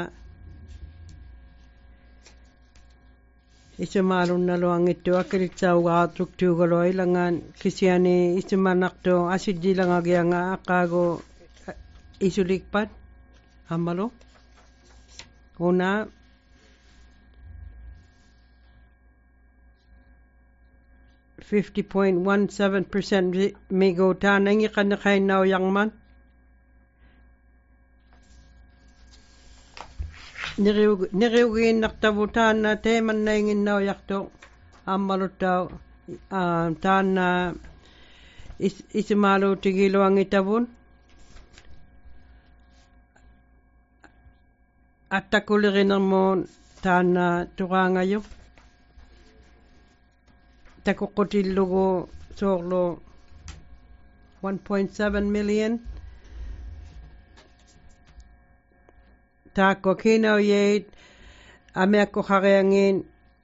isimaalunnaluangittu akilitsaugaartuktuugalua ilangaan kisiani isimanartu asijjilangagianga aqqaagu isulikpat ammalu una 50.17% migo taanangi qannaqainnaw yangman niriugiinnartavu taanna teemannainginnaw yaqtu ammaluttau taanna isimaaluutigiluangitavun attakulirinarmuun taanna tuqaangayu takuqqutillugu soorlu 1.7 million taakko kiinauyeit amiakku qariangin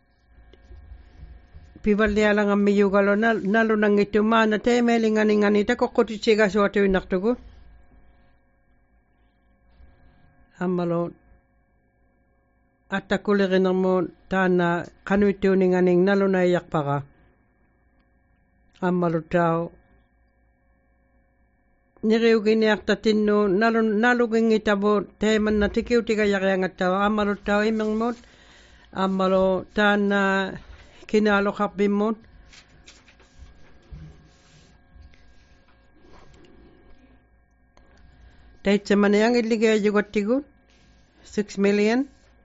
pivallialangammiyugalo nalunangittu maana teemeelinganingani takuqqutisigasuatuinnartugu ammalu attakulirinarmuun taanna qanuittuuninganing nalunaiyarpaqa ammaluttau niriuginiartatinnu nalugingitavu teemanna tikiutigayariangattau ammaluttau imermut ammalu taanna kinaaluqarpimmut taitsamaniangilligiayugattigut 6 million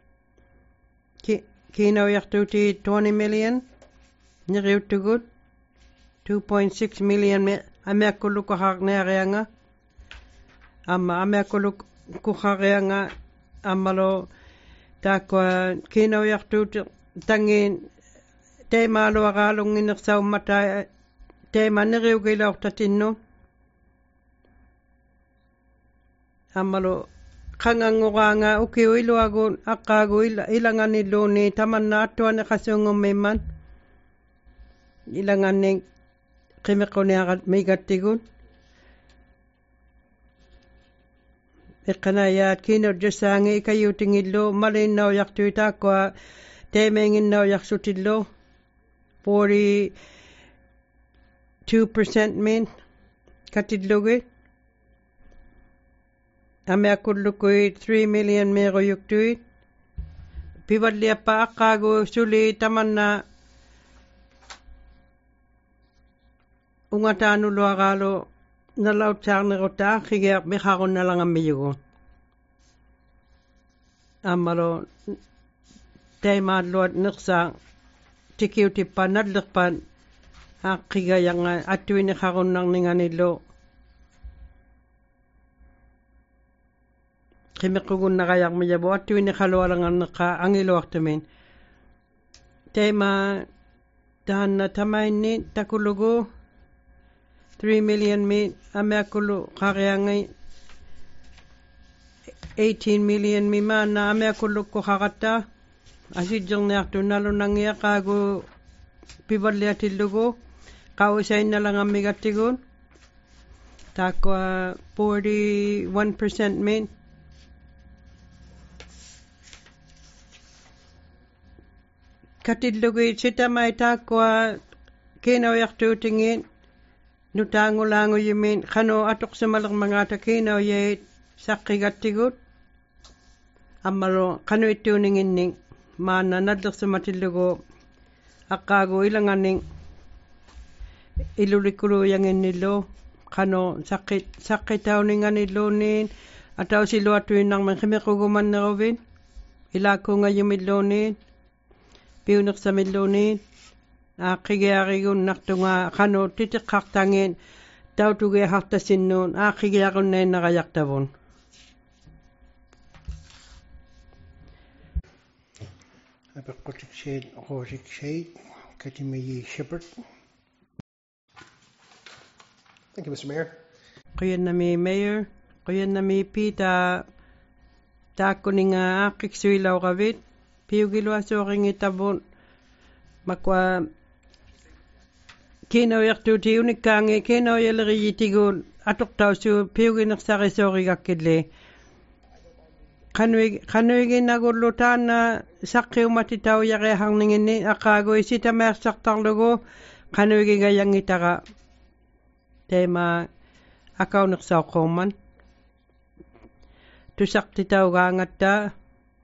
kiinauyartuuti 20 million niriuttugut 2.6 million amiakkullukuqarniarianga amma amiakkullukuqarianga ammalu taakkua kiinauyartuuti tangiin teemaaluaqaalunginersaummata teema niriugilaortatinnu ammalu qanganguqaanga ukiuiluagun aqqaagu ilanganilluuni tamanna attuani qasuungummiimman ilanganning qimiquniaqat miigattigun iqqanayaat kiinurjussaangi ikayuutingillu maliinnauyartui taakkua teemeenginnauyarsutillu 42% min katillugi amiakkullukui 3 million meequyuktui pivalliappa aqqaagu suli tamanna ungataanuluaqaalu nalautsaarnerutta qigiaq miqarunnalangamiyugu ammalu teemaalluat nersaa tikiutippa nallerpan aqigayanga attuini qarunnarninganillu qimiqugunnaqayarmiyavu attuini qalualangarneqqa angiluartumin teema taanna tamainni takulugu 3 million mi amiakkullu qariangi 18 million mi maanna amiakkullukku qaqatta asijjerniartu nalunangiaqaagu pivalliatillugu qauisainnalangamigattigun taakkua 41% min katillugi sitamai taakkua kiinauyartuutingin nutaangulaanguyumin qanu atuqsimalermangaata kiinauyeit saqqigattigut ammalu qanuittuuninginning maanna nallersimatillugu aqqaagu ilanganning ilulikkuluuyanginnillu qanu saqqitauninganilluuniin atausiluattuinnarmen qimiqugumanneruvin ilaakkuungayumilluuniin piunersamilluuniin aaqigiarigunnartunga qanu titiqqartangin tautugiaqartasinnuun aaqigiarunnainnaqayartavun apeqqutiksiit quusiksiit Katimiyi Shepherd. Thank you, Mr. Mayor. Kuyanami Mayor, kuyanami Pita takuninga akik suilaw kavit, piugilwa soring itabon, makwa kino yaktuti unikangi, kino yaleri yitigun, atok tau su piuginak sari sori kakidle. Kanuigi nagulutan na sakyo matitaw yake hangningin ni akago isita mer saktarlogo, kanuigi gayang itaka. Tema akaw naksaw koman. Tusak titaw gangata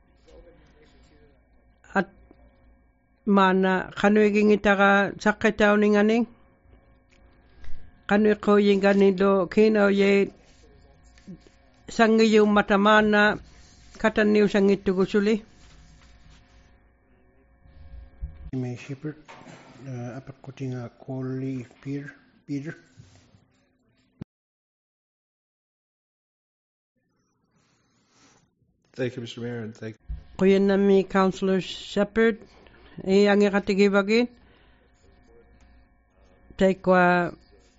at mana kanuigi ngitaka sakitaw ninganing. Kanuigi ko yung ganito kino ye sangiyo matamana kataniw sangit tugusuli. May Shepherd. Apakutinga Corley Peter. Thank you, Mr. Mayor, and thank Kuyanami Councillor Shepherd, ang ikatigibagin. Taikwa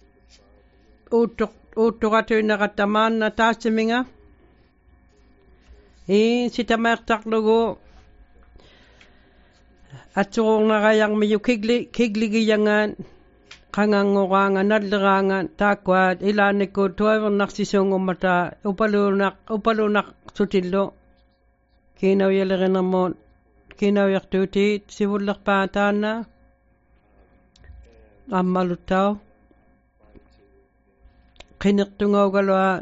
utok ato nakataman na tasiminga. Sita mertaklogo at surong nakayang mayo kigligiyangan kangangurangan nadlirangan takwat ilanik ko tuwang naksisong umata upalunak sutillo. Kinaw yalagin namon, kinaw yaktuti, sibulak patana, malutaw. Kinaktungaw galwa,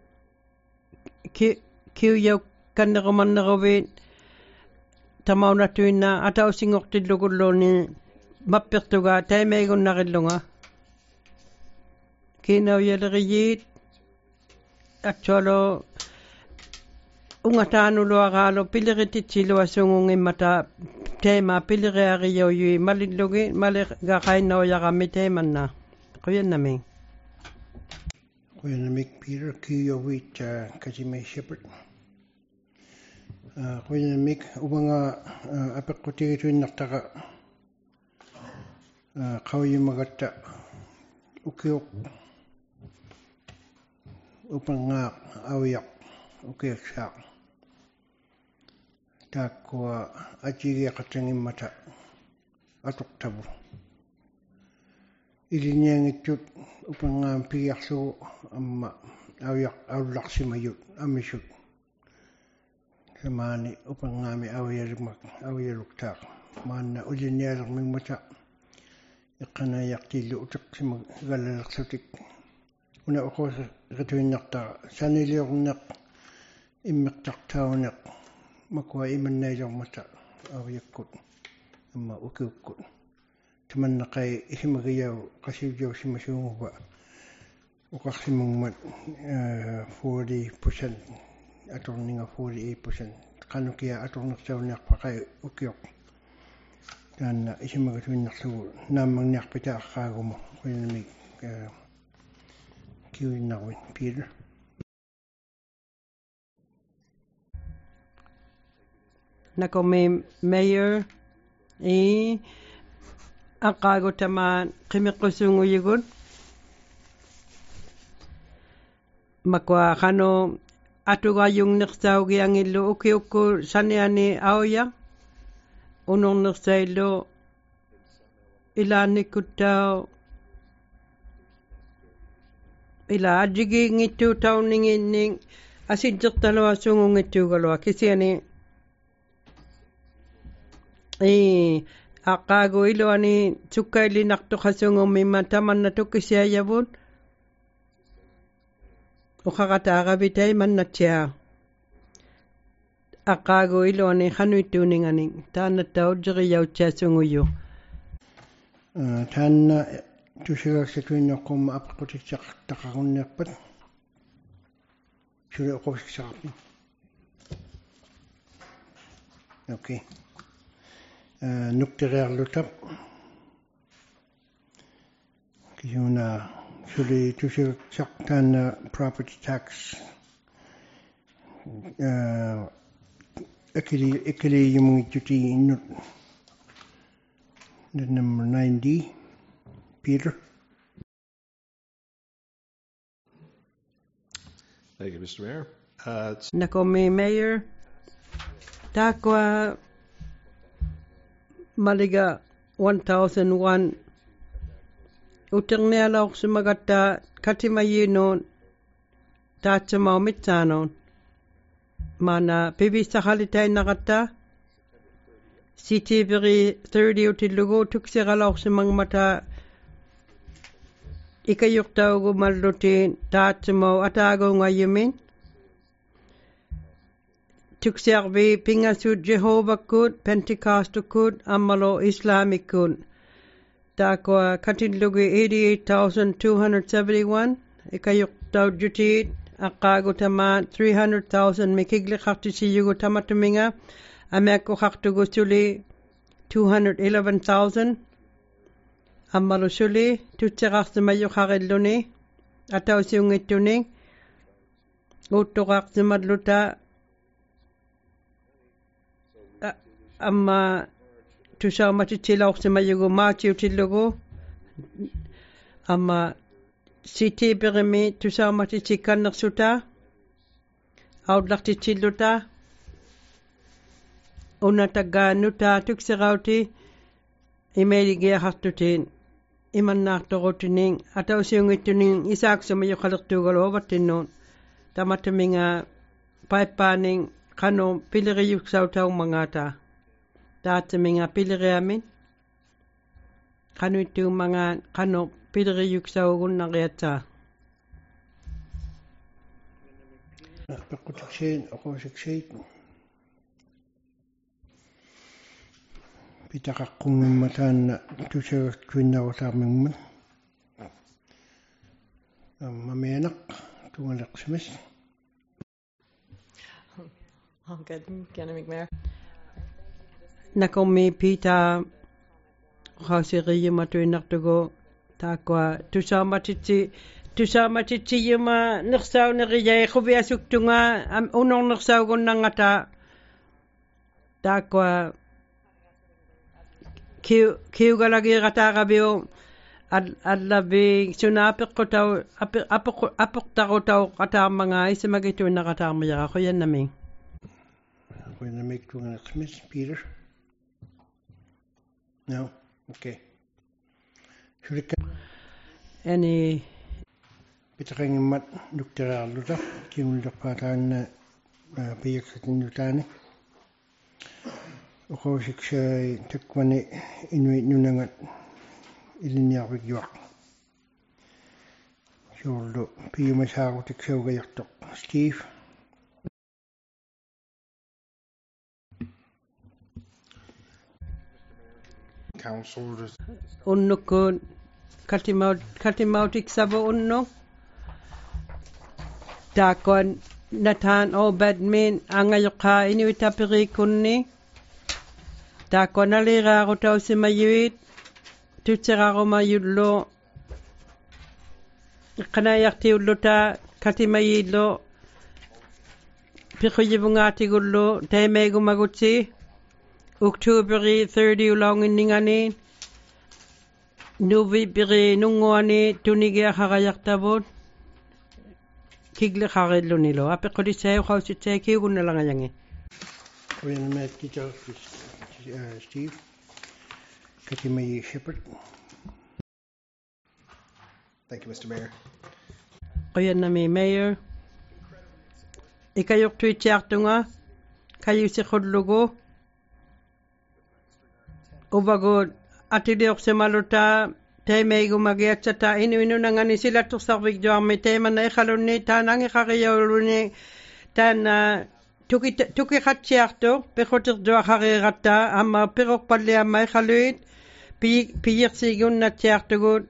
kiyaw kanakaman na kawin, tamaw na tuwin na, ataw singok tidlugulo ni mapirtuga, tayo may kong nakilunga. Kinaw yalagiyit, at solo, ungatano lo akalo piliritit silo asungong mata tema piliriari yo yui malidlogi malega kainaw yakami teman na kuyan naming Peter Kiyowit Katimiyi Shepherd. Kuyanamik ubanga apakutigitu naktaka kawimagata ukiok upanga awiyak ukiok sak. Takwa ajigi katangin mata atok tabu. Ilinyang itut upang piyak so amma awiyak awlak si mayut amisut. Samani upang ngami awiyaruk tak. Mana ulinyalak ming mata ikanayak tilo utak si magalalak sutik. Una ako katuin nakta saniliyok nak imiktak tao nak makwa iman na yung mata awiyakut amma ukiukut. Taman na kay isimagayaw kasi diyaw si masungo ba ukaksimong mat 40% atong ninga 48% kano kaya atong naksaw niyak pa kay ukiok dan isimagatuin naksaw namang niyak pita akago mo kaya namig kiwin nawin Peter. Nako may mayor akago taman kimikusung uyugun makwa kano atuga yung naksaw giyang ilo ukiuko saniani awya unong naksaylo ilani kutaw ila ajigi ngitu taw ning asidjok talawa sungo ngitu galwa kisiani akago ilo ani tsukaili nakto kasongo mimataman na to kisya yabun ukakata akabitay man na tiya akago ilo ani hanui tuning ani tana tao jiri yaw tiya songo yo tana tusiga situin ako maapakutik sa takakon nakpat suri ako sa kapin. Okay. Nukterer lutap kiyuna suli tusir saktan property tax ekili yung juti inut Number 90, Peter. Thank you, Mr. Mayor. Nakomi Mayor. Takwa Maliga 1001. Uternela Oxumagata Katimayino Tachama Mitano. Mana Bibi Sahalitai Nagata. City Biri 30 Utilugo Tuxera Oxumangmata. Ikayukta Maldotin Tachamo Atago Ngayamin. Tukservi Pingasud Jehovah Kud, Pentecostal Kud, Amalo Islamic Kud. Takwa Katinlugi 88,271. Ikayuk Tau Jutid, Akago Tama 300,000. Mikigli Khaktisi Yugo Tamatuminga. Ameko Khaktugo Suli 211,000. Amalo Suli, Tutserakhtamayu Kharelluni. Atau Siungituning. Utoraktamadluta. Amma tusa mati tilaw sama yugo mati utilogo amma siti beremi tusa mati tikan naksuta audlakti tiluta unataga nuta tuksirauti imeli ge hartutin imanna torotuning ataw siungituning isak sama yukalaktugal watinnon tamataminga paipaning kano piliriyuk sautaw mangata Data minga piliriamin. Kano itu mga kano piliriyuk sa ugun na kayata. Pakutiksin, ako siksit. Pitakakung matan na ito sa kwina ko sa aming man. Mamayanak, tungalak simis. All good. Kiana McMayor. Nakomi Pita Khasiri Matu Naktugo Takwa Tusamatichi Yuma Nursau Neriya Khubia Suktunga Unong Nursau Gunangata Takwa Kiugalagi Ratarabio Adlabi Sunapikotau Apoktarotau Katamanga Isamagitu Nakatamia Hoyanami. When I make to Smith, Peter. No? Okay. Any Pitring mat Dr. Luta, Kim Patan Piakin Nutani. Okosik Tekwane Inuit Nunangat Ilinia with York. Shordo Piumasao Texoga Steve. Council Unnukun Katimautik Sabo Unno Takon Nathan O Badmin Angayoka Inuitapiri Kunni Takon Alira Rotau Simayuit Tutsera Mayudlo Kanayakti Uluta Katimayidlo Pikuyibungati Gullo Taimegu Maguti October 30 long in Ningani Nuvi Biri Nungwani Tunigia Harayaktabot Kigle Harelunilo. Apekodi say how to take you on the Langayangi. When I met teacher Steve Katimay Shepherd. Thank you, Mr. Mayor. Koyanami Mayor Ikayok Twitchartunga Kayusi Hodlogo Ubagod atidiok semaluta Taimego Magiachata inu nangani sila to sarvik jo me tema na khaluni tanang khariyauluni tan tuki khatchiarto pekhotir jo kharirata amma perok palle amma khaluit piyersigun na tiartogo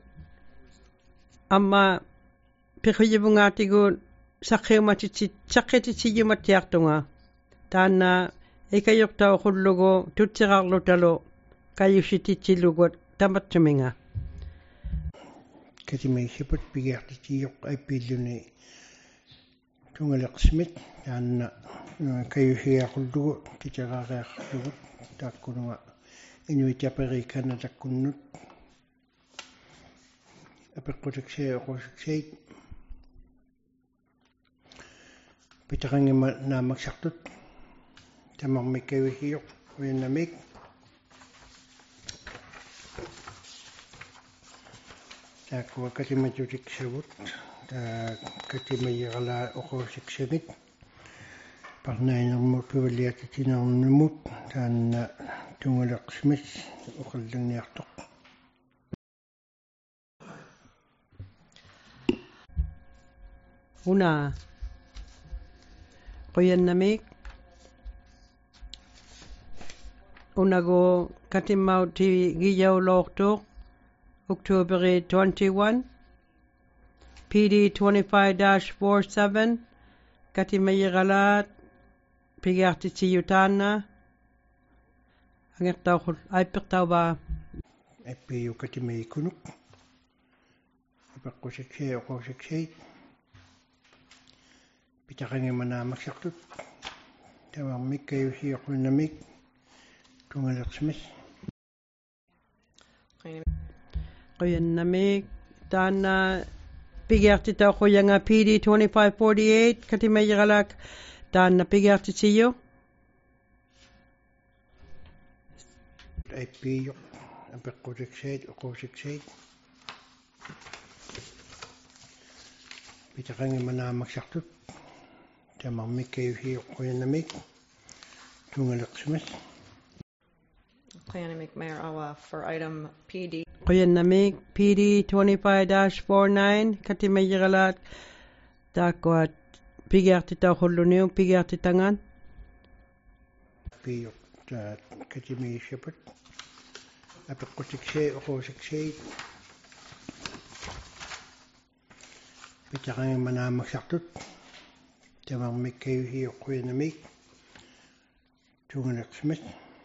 amma pekhiyibungatigo sakhematichi chakhetichi yumatiartonga tan ikayokta khullugo tutsirarlutalo Kayushiti Chilugot Tamataminga. Katimay Shepherd Pigarti Yok Ipiluni Tungalak Smith and Kayushia Kuldu, Tichara Lugut, Takunua inuit japerikanna takkunnut apeqqutiksee oqusikseit pitaqangima naamaksartut tamarmikkavisiuq uyanamik taakkuwa katimatutiksavut katimayerala oqusiksagit parnainermut pivaliatitinermut taanna tungaleqsimis uqallangniartoq una quyannamik unago katimauti giyaulortuq October 21 PD 25-47 katimayeralat pigartitiyutaana angertauqul aippertauba appiu katimaykunuk apeqqusiksee oqusikseit pitaqangimanaamaksartut tamarmikkayusiuqunamik tungaleqsimis quyannamik taana pigartitauquyanga PD 2548 katimayeralak taana pigartitiyo appiu apeqqusikseit oqusikseit pitaqangimanaamaksartut tamarmikkayusiuqunamik tungaleqsimis Planning Mayor Awa for item PD. quyannamik PD 25-49 katimayeralat taakkuat pigartitauqulluniu pigartitangan appiu katimayissaput apeqqutiksee oqusikseit pitaqangimanaamaksartut tamarmikkayusiuqunamik tungaleqsimis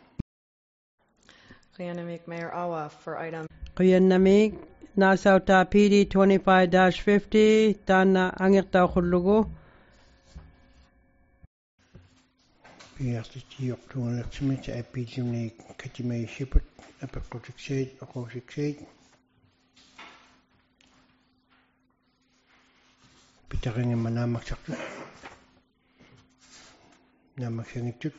Planning Mayor Awa for item quyannamik naasauta PD 25-50 taana angertauqullugu pigartitiuq tungaleqsimis appiilimni katimayissaput apeqqutikseit oqusikseit pitaqangimanaamaksartut naamaksangitut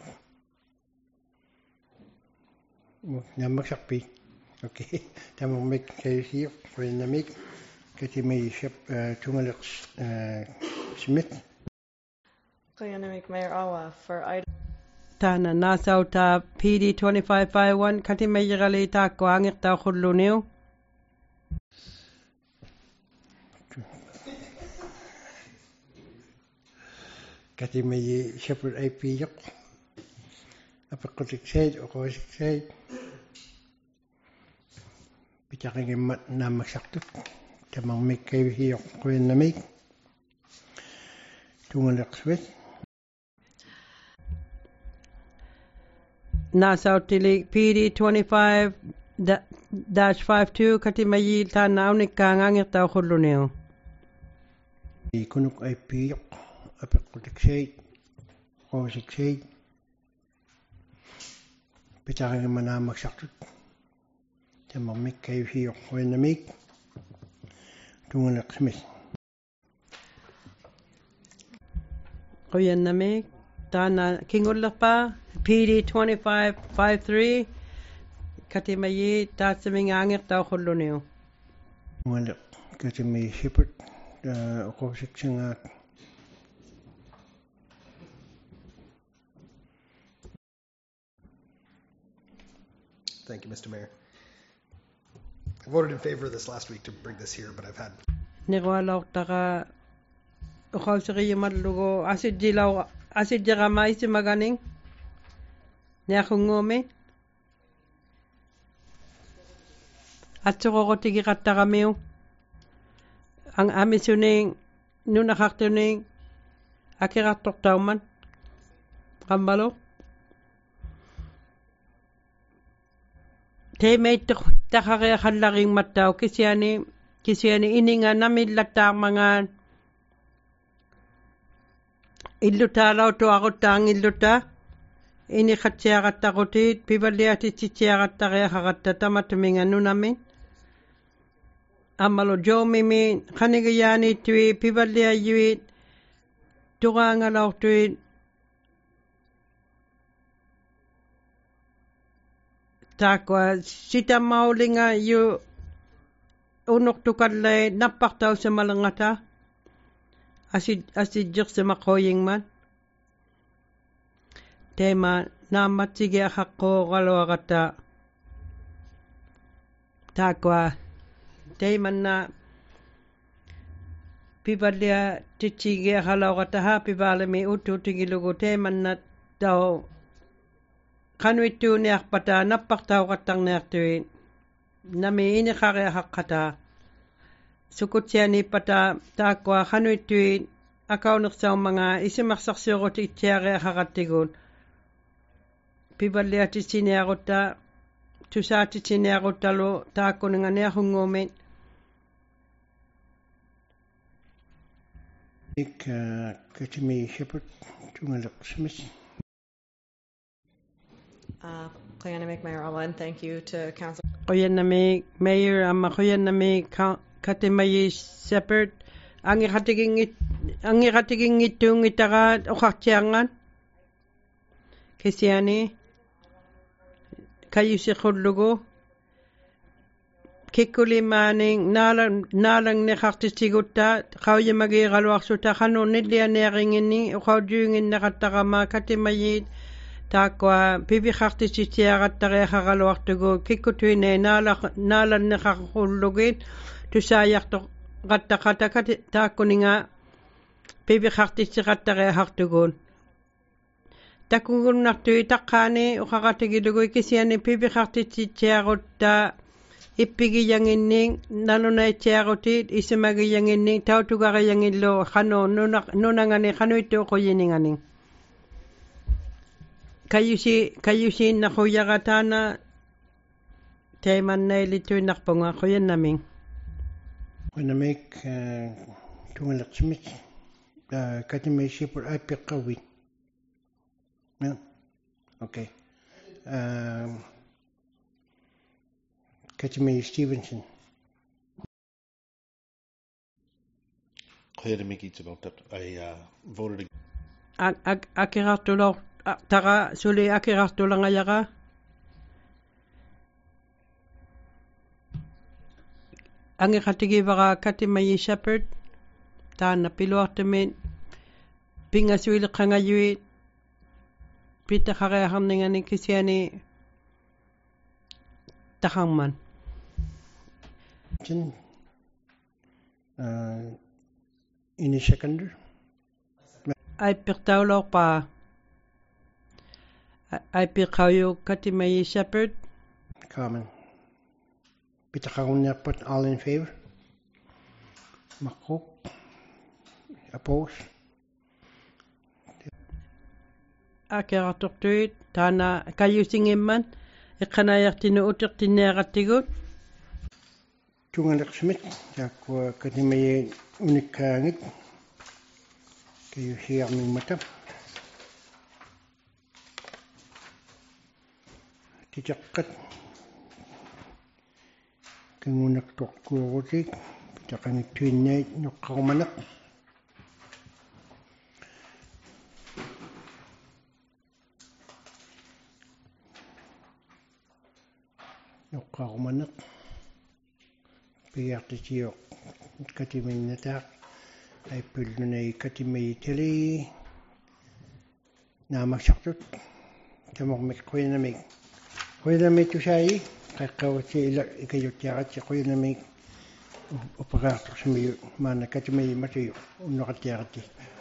naamaksarpi okay tamarmikkayusiuq quyannamik katimayissap tungaleqs simit Planning Mayor Awa for item taana naasauta PD 25-51 katimayerali taakku angertauqulluniu katimayissaput appiiyoq apeqqutikseit oqusikseit pitaqangimmat naamaksartut tamarmikkayusiuq quyannamik tungaleqsimis nasautili PD 25-52 katimayi taana unikkaanga angertauqulluniu ikunuk appiiyoq apeqqutikseit oqusikseit pitaqangimanaamaksartut tamarmikkayusiuq quyannamik tungaleqsimis quyannamik taana kingullerpa PD 25-53 katimayi taatsaminga angertauqulluniu tungaleq katimayissaput oqusiksangaak Thank you, Mr. Mayor. I voted in favor of this last week to bring this here, but I've had nirualaortaqa uqauseriyamallugu asidjiramaissimaganing niaqunguumi atsuqoqutigiqattaqamiu amisuning nunaqartuning akiqartortauman qammalu teemeitteq taqariaqallaringmattau kisiani ininga namillattaarmangaan illutaalautu aquttaangilluta ini khatsiagattaqutit pivalliatitsitiagattaqiaqaqatta tamatuminganunamin amalo jomimin khanigiyaanittui pivalliayyuit tuqaangalaortuit taakwa sitamaulinga yu unuqtukallai nappartausamalangata asijjirsimaqoyingman tema naammatsigiaqaqqooqaluaqata taakwa teimanna pivallia titsigiaqalauqata haapivaalami uttuutigilugu teimanna tau qanuittuuniarpata nappartauqattarniartui nami iniqariaqaqqata sukutsianipata taakwa qanuittui akaunersaumanga isimarsarsiuruti itsiariaqaqattigun pivalliatitsiniarutta tusaatitsiniaruttalu taakkuninganiarunguumin Katimi Shepherd tungalaqsimis. Qoyannamik Mayor Alwan, thank you to Council. Qoyannamik Mayor amma qoyannamik Katimayi Shepherd angiqatigingittuungitaqaat uqartiangan kisiani kayusiqullugu kikkulimaaning naalangneqartisigutta qauyamagiiqaluarsuta qanunillianiaringinni uqaujuunginneqattaqama Katimayit taakwa piviqartisitiaqattariaqaqaluartugu kikkutuine naalanneqarqullugit tusaayartoq qattaqatakati taakkuninga piviqartissiqattariaqartugun takugunnartui taqqaani uqaqatigilugu kisiani piviqartissiarutta ippigiyanginning nalunaitsiarutit isimagiyanginning tautugariangillu qanu nunangani qanuittu uquyiningani kayusiinnaquyaqataana teimannailittuinarpunga quyannaming Qoyannamik tungalaqsimit Katimi Shepherd aipiqqavit. Yeah. Okay. Katimi Stevenson. Qoyannamik, it's about that. I voted akirartulor taqa suli akirartulangayaqa angiqatigivaqa Katimayi Shepherd taana piluartamin pingasuiliqangayuit pitaqariaqarningani kisiani taqarman Ini seconder. Aipiqtaulorpaa aipiqauyu Katimayi Shepherd Carmen. Pitaqarunniarpat all in favor. Maqruq. Opposed. akirartortuit taana kayusingimman iqqanayartinu utiqtinniaqattigut Tungalaqsimit taakwa Katimayi unikkaangit kayusiarmingmata titaqqat kangunaqtorkuurutik pitaqangittuinnait noqqarumanaq noqqarumanaq piartitioq Katiminataaq aipullunai Katimayi tali naamaksartut tamormik qoyannamik tusaayi qaqqawatsi ila ikayuttiaqatsi qoyannamik upaqaartorsumiyu maana Katimayi matuyu unnoqattiaqatti